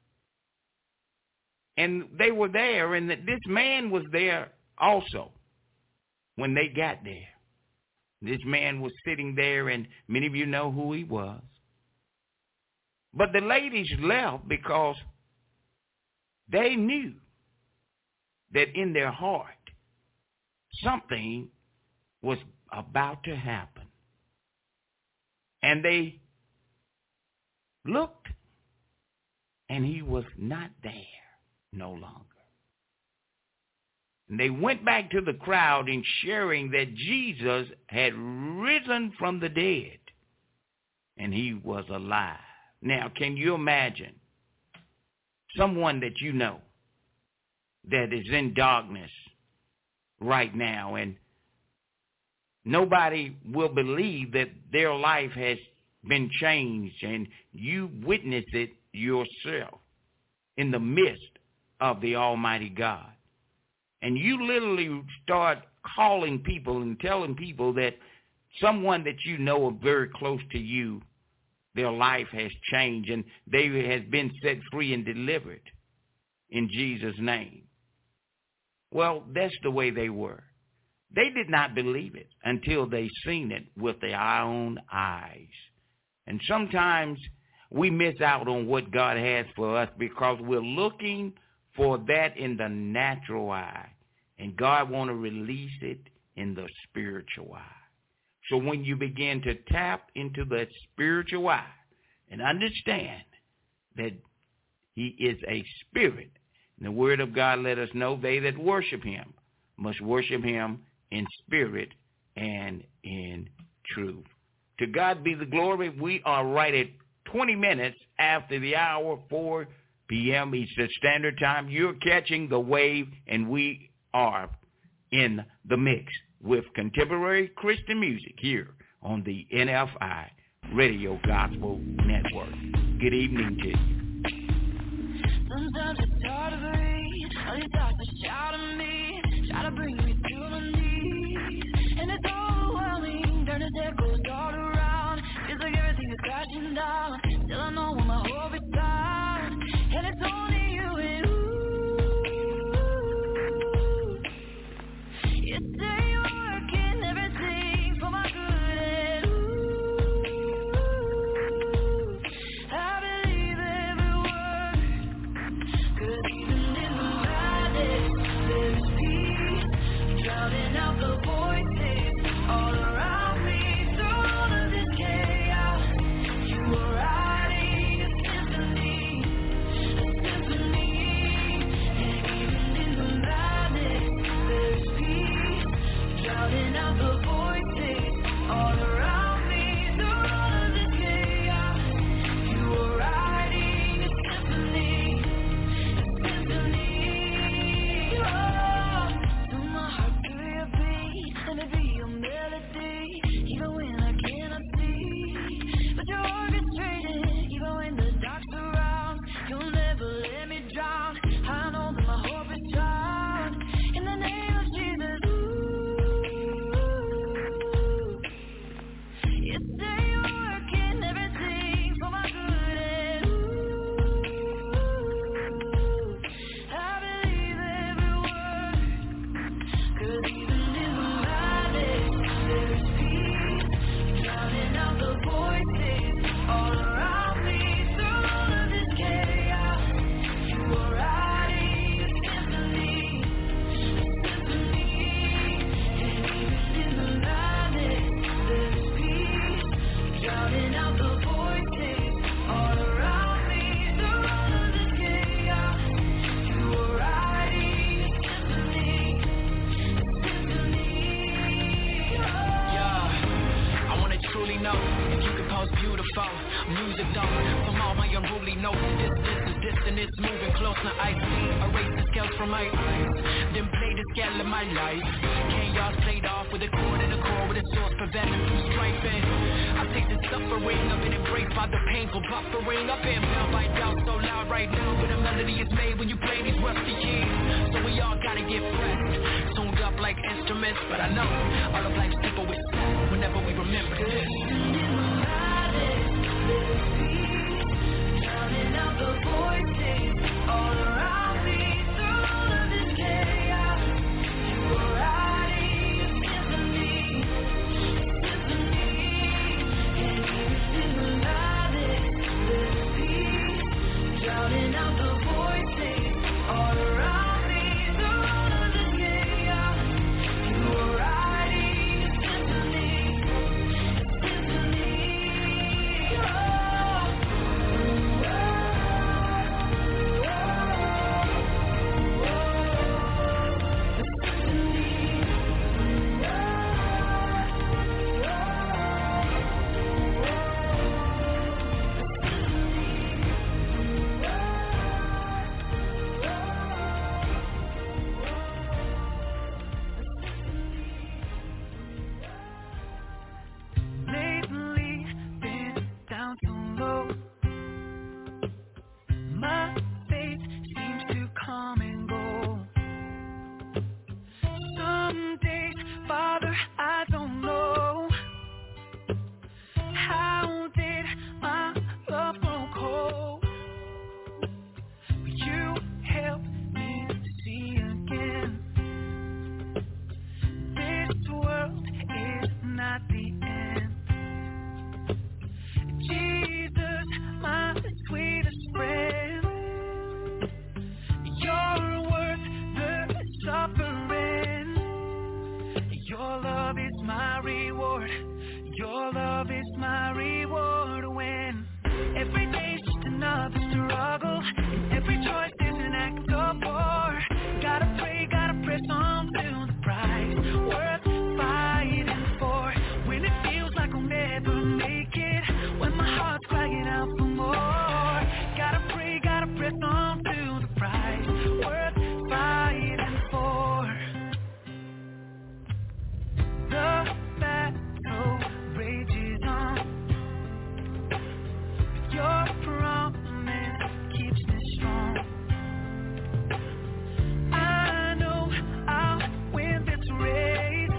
And they were there, and this man was there also when they got there. This man was sitting there, and many of you know who he was. But the ladies left because they knew that in their heart something was about to happen. And they looked, and he was not there no longer. And they went back to the crowd in sharing that Jesus had risen from the dead, and he was alive. Now, can you imagine someone that you know that is in darkness right now, and nobody will believe that their life has been changed, and you witness it yourself in the midst of the Almighty God. And you literally start calling people and telling people that someone that you know are very close to you, their life has changed and they has been set free and delivered in Jesus' name. Well, that's the way they were. They did not believe it until they seen it with their own eyes. And sometimes we miss out on what God has for us because we're looking for that in the natural eye. And God want to release it in the spiritual eye. So when you begin to tap into that spiritual eye and understand that he is a spirit, and the word of God let us know they that worship him must worship him in spirit and in truth. To God be the glory. We are right at twenty minutes after the hour, four p.m. Eastern Standard Time. You're catching the wave, and we are in the mix with contemporary Christian music here on the N F I Radio Gospel Network. Good evening to you. Sometimes it's hard to breathe. All these thoughts are shouting me, try to bring me to my knees. And it's overwhelming, turn its echoes all around. Feels like everything is crashing down. Still I know where my hope is found. And it's only you and ooh. You say you're working everything for my good and ooh. I believe every word. Cause even in the madness, there's peace. know if you could pose beautiful music though. From all my unruly notes, this, this is distant, it's moving close. Now I see erase the scales from my eyes, then play the scale of my life. Chaos played off with a chord and a chord with a source preventing through striping. I've tasted suffering, I've been embraced by the painful buffering. I've been bound by doubt so loud right now, but a melody is made when you play these rusty keys. So we all gotta get pressed, tuned up like instruments. But I know all of life's people with whenever we remember this. Drowning out the voices all around me through all of this chaos. You were writing a symphony, symphony, and even symbolic melody. Drowning out the voices all around me through all of this chaos. You were writing a symphony, symphony. Oh. Lately, been down so low. My faith seems to come and go. Some days, Father, I don't know. How did my love grow cold? But you help me see again. This world is not the end. Jesus, my sweetest friend, you're worth the suffering. Your love is my reward. Your love is my reward. When every day's just another struggle, and every choice is an act of war. Gotta pray, gotta press on to the prize, worth fighting for. When it feels like I'll never make it, when my heart's crying out for more. Gotta pray, gotta press on to the prize, worth fighting for. The battle rages on. Your promise keeps me strong. I know I'll win this race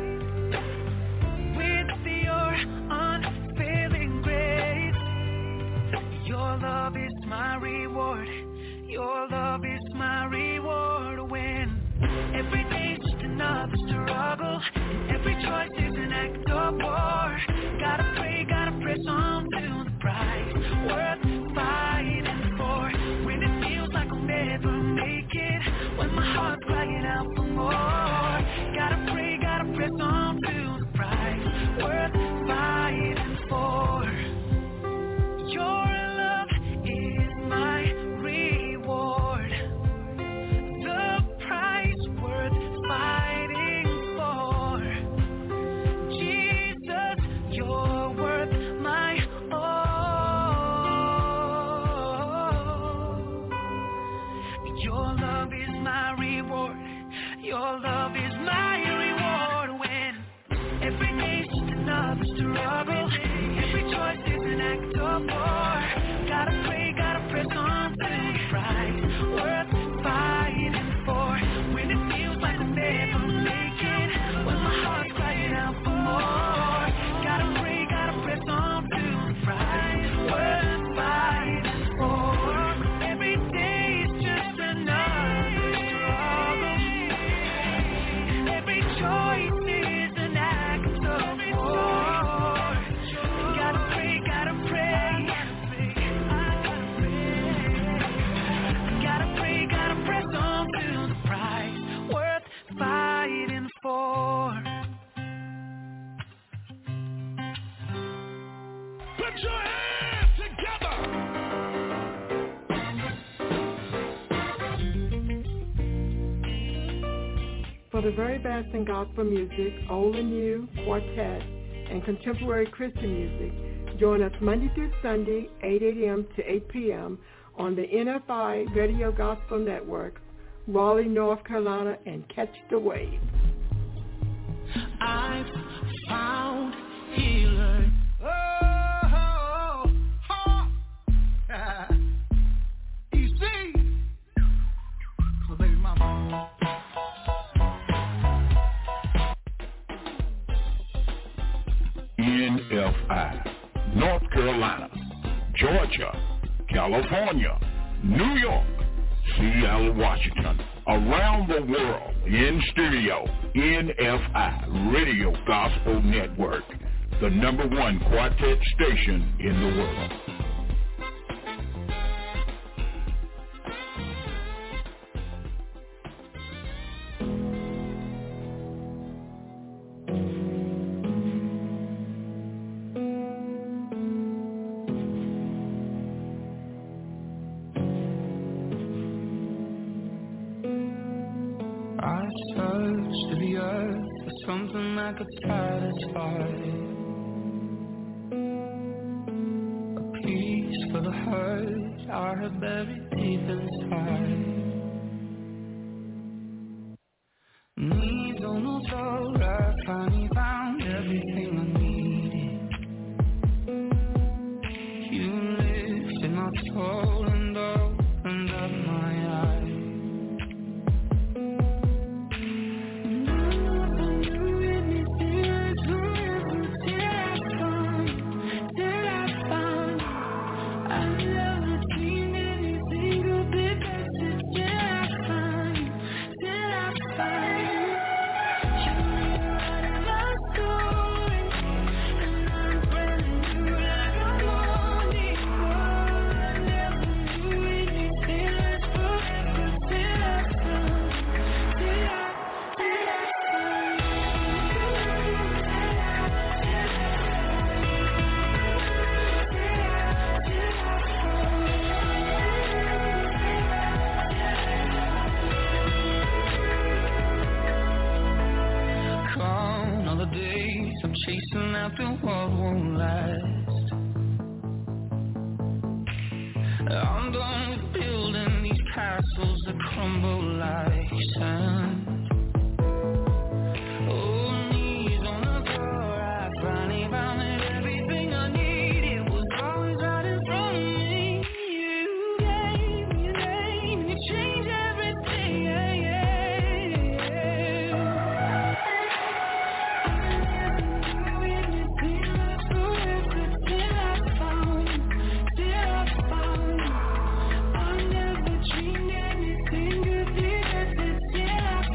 with your unfailing grace. Your love is my reward. Your love is my reward. When every day's just another struggle, and every choice is an act of war. Gotta pray, gotta press on to the prize, worth fighting for. When it feels like I'll never make it, when my heart's crying out for more. Gotta pray, gotta press on to the prize, worth fighting for. Your love is my reward. The price worth fighting for. Jesus, you're worth my all. Your love is my reward. Your love is my reward. When every day's just another struggle, every choice is an act of war. Gotta pray, gotta press on to the prize, worth fighting for. When it feels like I'll never make it, when my heart's crying out for more. Gotta pray, gotta press on to the prize, worth fighting for. Every day is just another struggle. Every choice is an act of war. Gotta pray, gotta pray. Gotta pray, gotta press on to the prize, worth fighting for. Put your hands together. For the very best in gospel music, old and new, quartet, and contemporary Christian music. Join us Monday through Sunday, eight a.m. to eight p.m. on the N F I Radio Gospel Network, Raleigh, North Carolina, and catch the wave. I've found healer. Oh, oh, oh. Uh, you see, so baby mama. N F I, North Carolina, Georgia, California, New York, Seattle, Washington, around the world, in studio, N F I Radio Gospel Network, the number one quartet station in the world. Could satisfy a peace for the hurt I have buried deep inside. Needs on no soul, I finally found everything I needed. You lifted my soul and opened up my eyes. Chasing after what won't last. I'm done with building these castles that crumble like sand. Oh, knees on the floor, I finally found that everything I needed was always right in front of me. You gave me a name, you changed everything. Yeah, yeah, yeah. Still I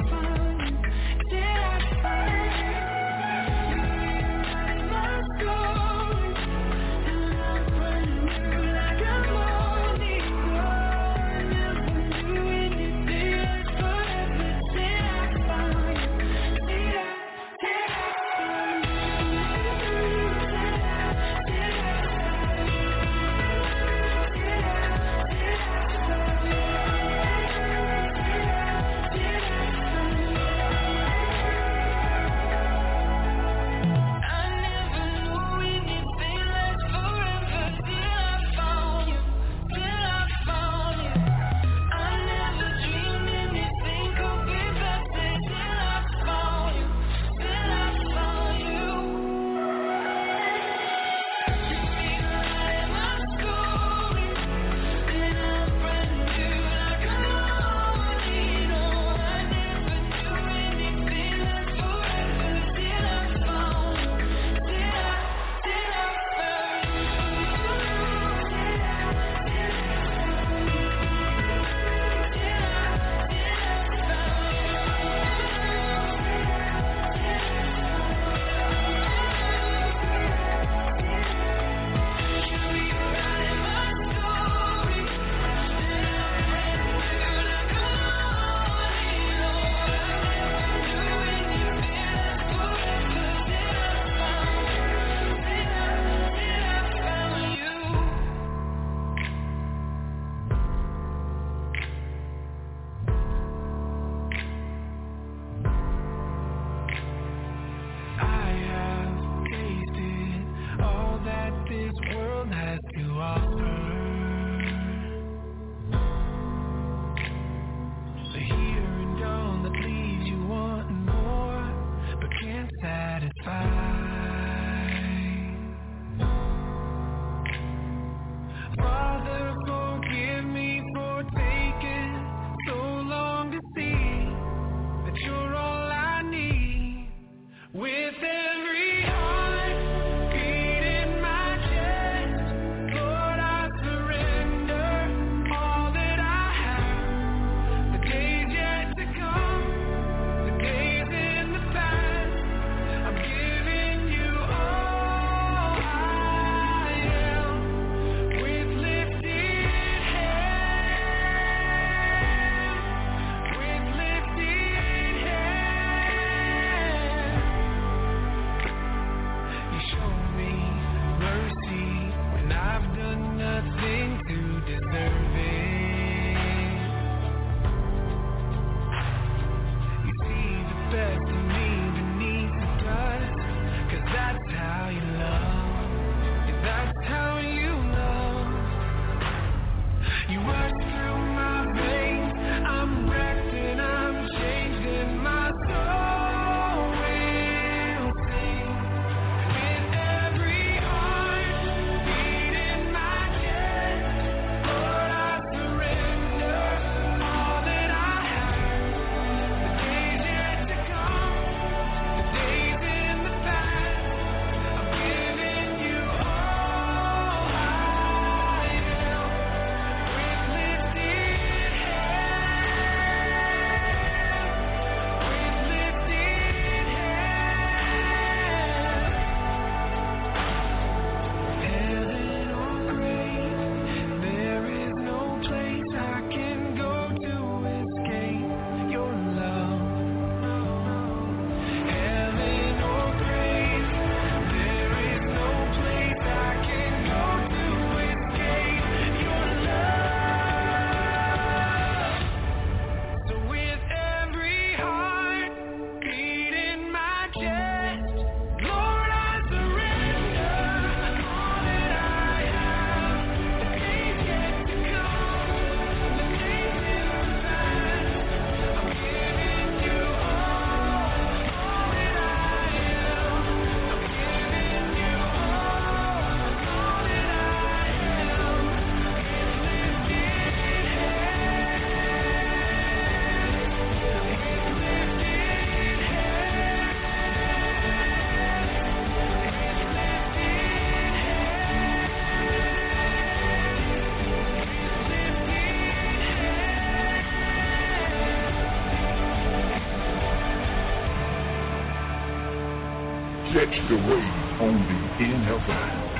Catch the wave on the N F I.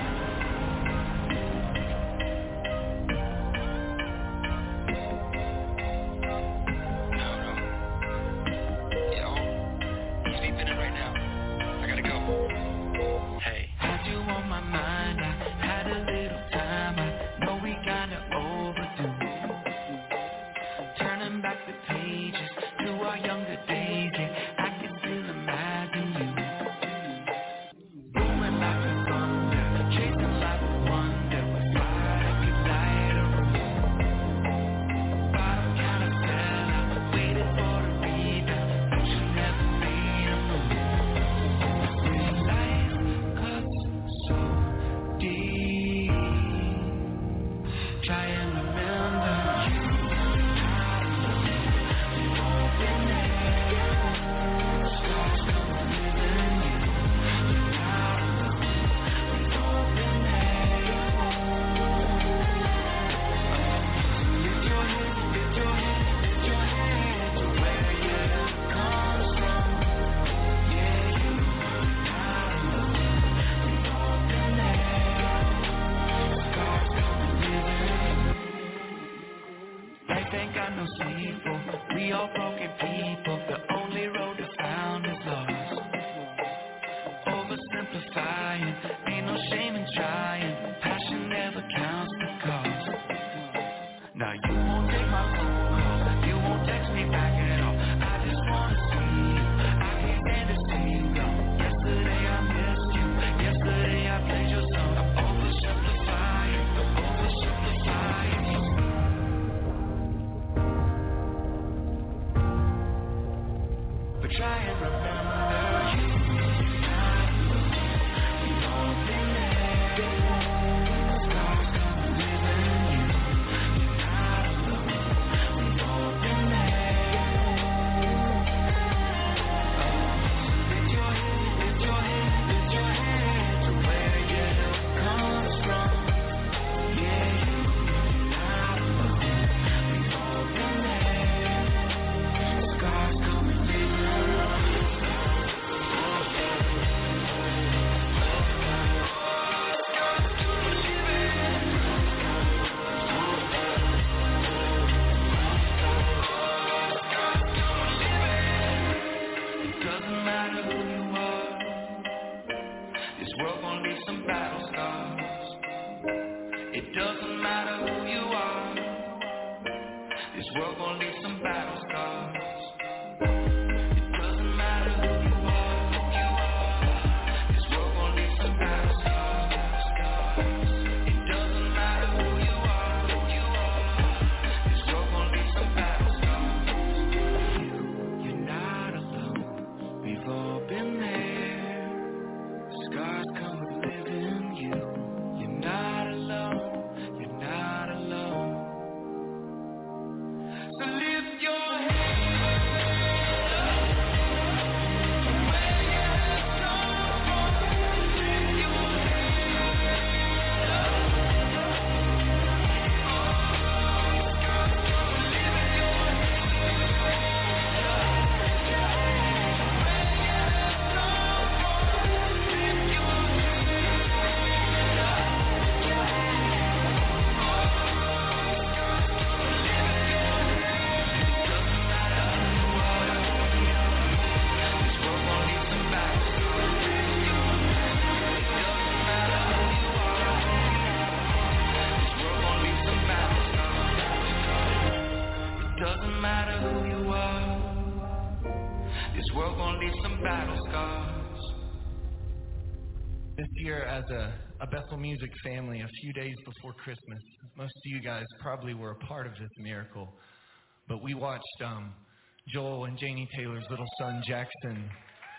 As a, a Bethel Music family, a few days before Christmas, most of you guys probably were a part of this miracle, but we watched um, Joel and Janie Taylor's little son, Jackson.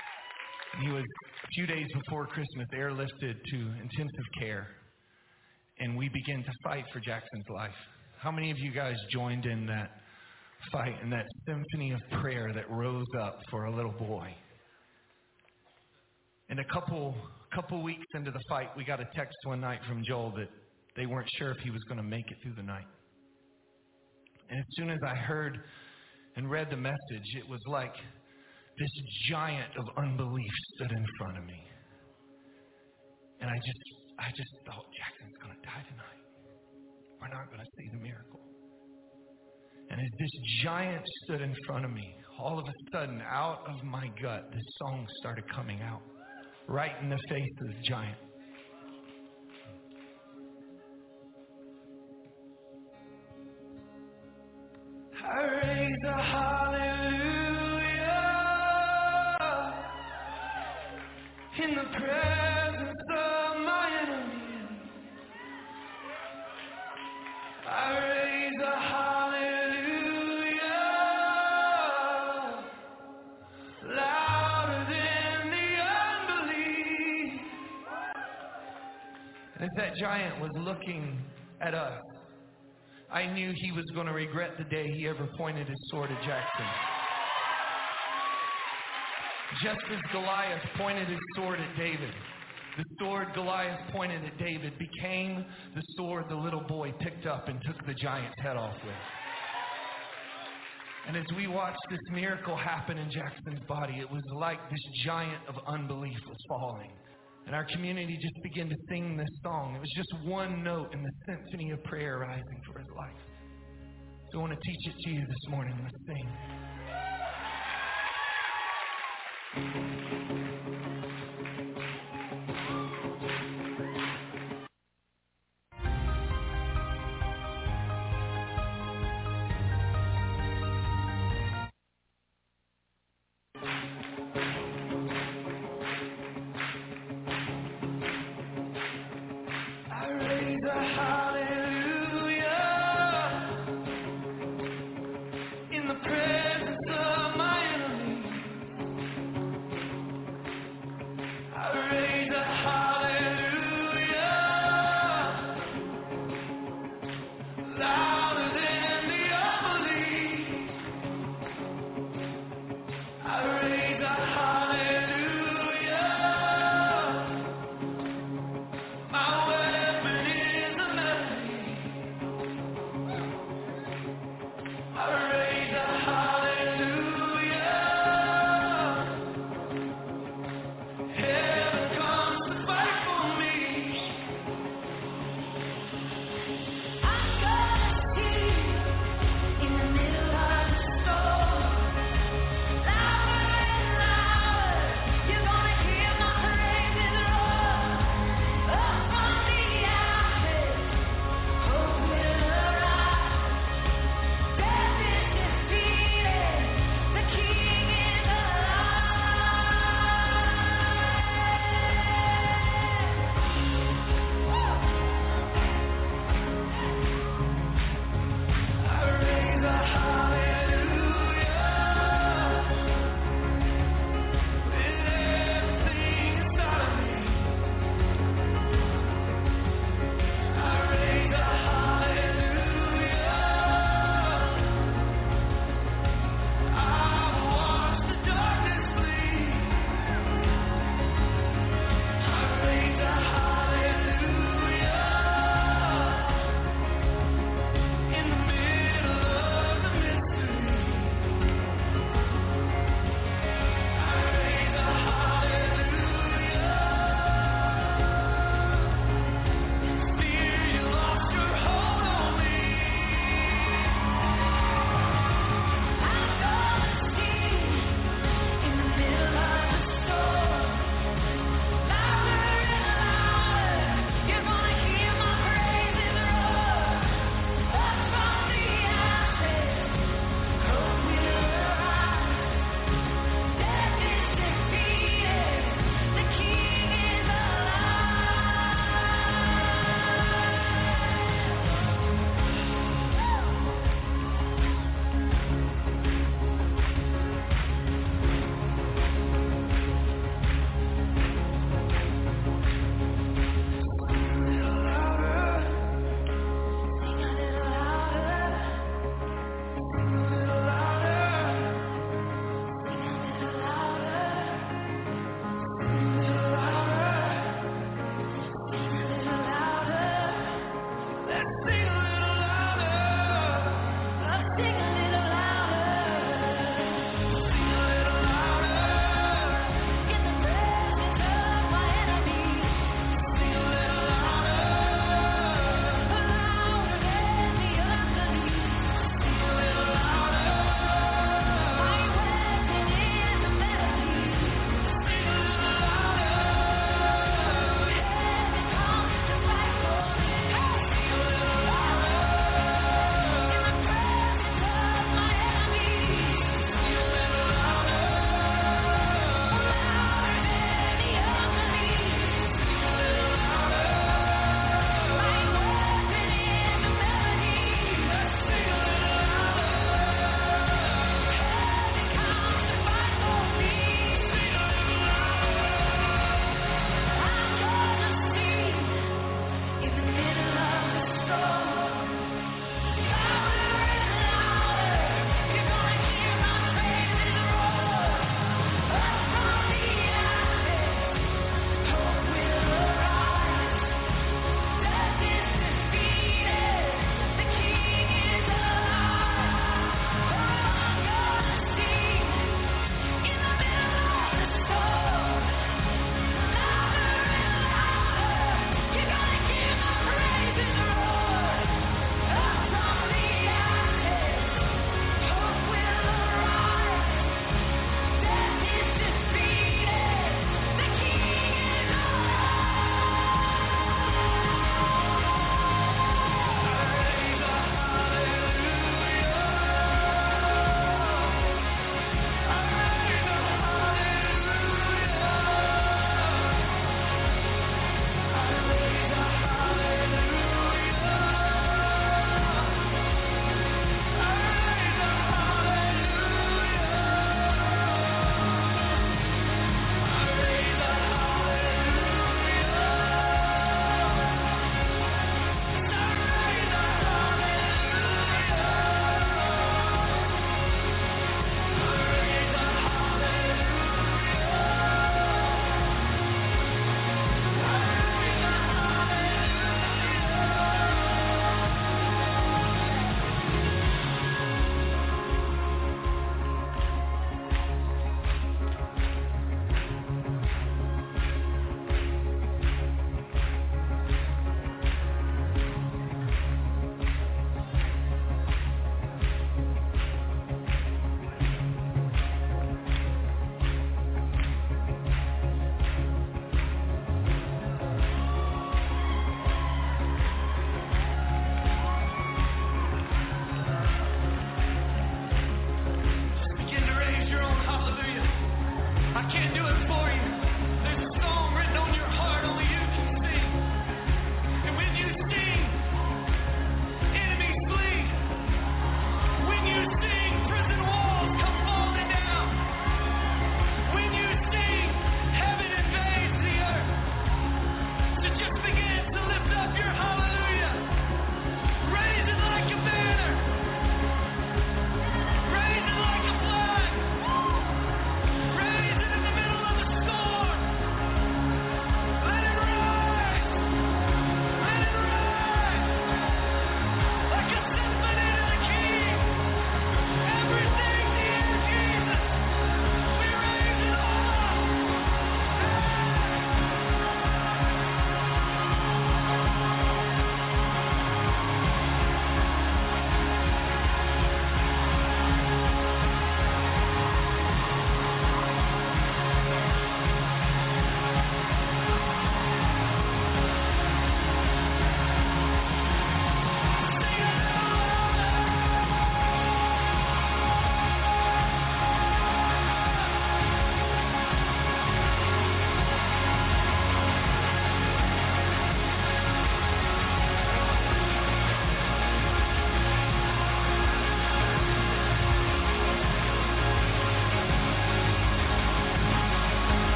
He was, a few days before Christmas, airlifted to intensive care, and we began to fight for Jackson's life. How many of you guys joined in that fight and that symphony of prayer that rose up for a little boy? And a couple couple weeks into the fight, we got a text one night from Joel that they weren't sure if he was going to make it through the night. And as soon as I heard and read the message, it was like this giant of unbelief stood in front of me. I just, I just thought Jackson's going to die tonight. We're not going to see the miracle. And as this giant stood in front of me, all of a sudden, out of my gut, this song started coming out. Right in the face of this giant. I raise a hallelujah in the presence of my enemy. I raise a hallelujah louder than the unbelief. And as that giant was looking at us, I knew he was going to regret the day he ever pointed his sword at Jackson. Just as Goliath pointed his sword at David, the sword Goliath pointed at David became the sword the little boy picked up and took the giant's head off with. And as we watched this miracle happen in Jackson's body, it was like this giant of unbelief was falling. And our community just began to sing this song. It was just one note in the symphony of prayer rising for his life. So I want to teach it to you this morning. Let's sing. My weapon is a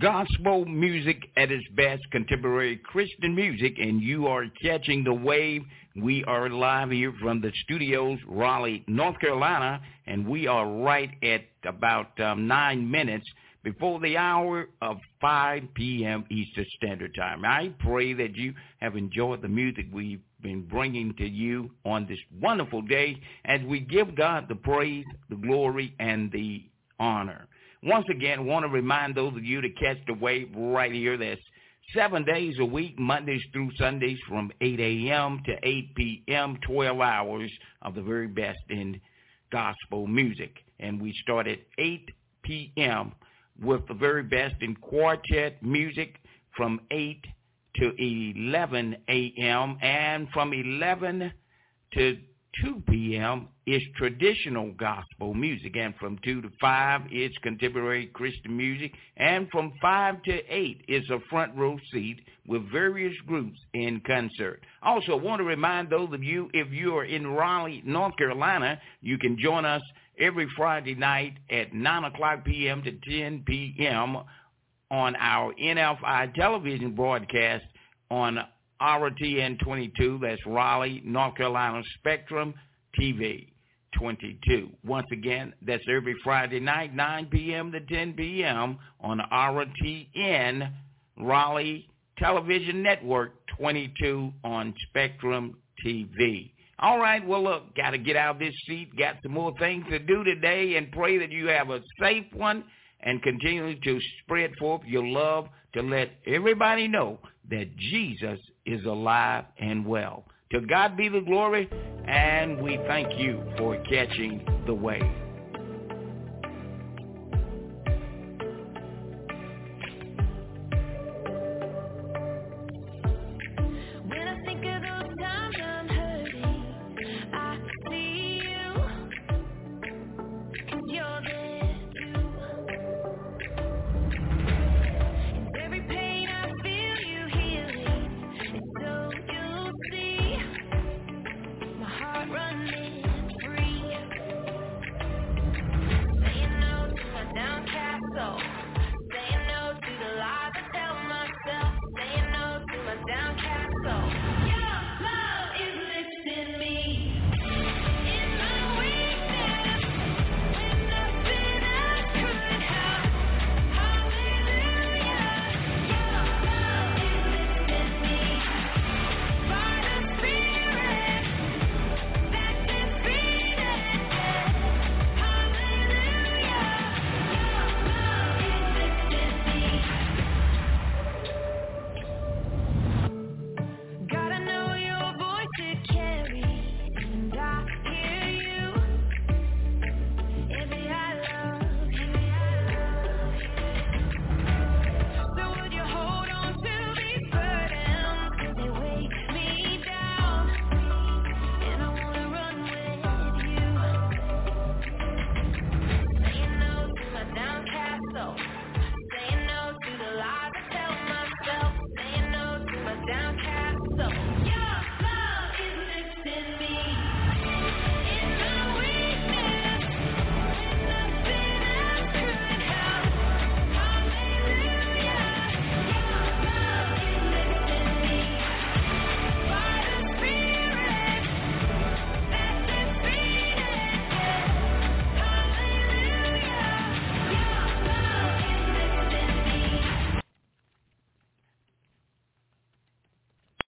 gospel music at its best, contemporary Christian music, and you are catching the wave. We are live here from the studios, Raleigh, North Carolina, and we are right at about um, nine minutes before the hour of five p.m. Eastern Standard Time. I pray that you have enjoyed the music we've been bringing to you on this wonderful day as we give God the praise, the glory, and the honor. Once again, I want to remind those of you to catch the wave right here. That's seven days a week, Mondays through Sundays from eight a.m. to eight p.m., twelve hours of the very best in gospel music. And we start at eight p.m. with the very best in quartet music from eight to eleven a.m. and from eleven to two p.m. is traditional gospel music, and from two to five it's contemporary Christian music, and from five to eight is a front row seat with various groups in concert. Also, I want to remind those of you, if you are in Raleigh, North Carolina, you can join us every Friday night at nine o'clock p.m. to ten p.m. on our N F I television broadcast on R T N twenty-two, that's Raleigh, North Carolina Spectrum T V twenty-two. Once again, that's every Friday night, nine p.m. to ten p.m. on R T N Raleigh Television Network twenty-two on Spectrum T V. All right, well, look, got to get out of this seat, got some more things to do today, and pray that you have a safe one and continue to spread forth your love to let everybody know that Jesus is alive and well. To God be the glory, and we thank you for catching the wave.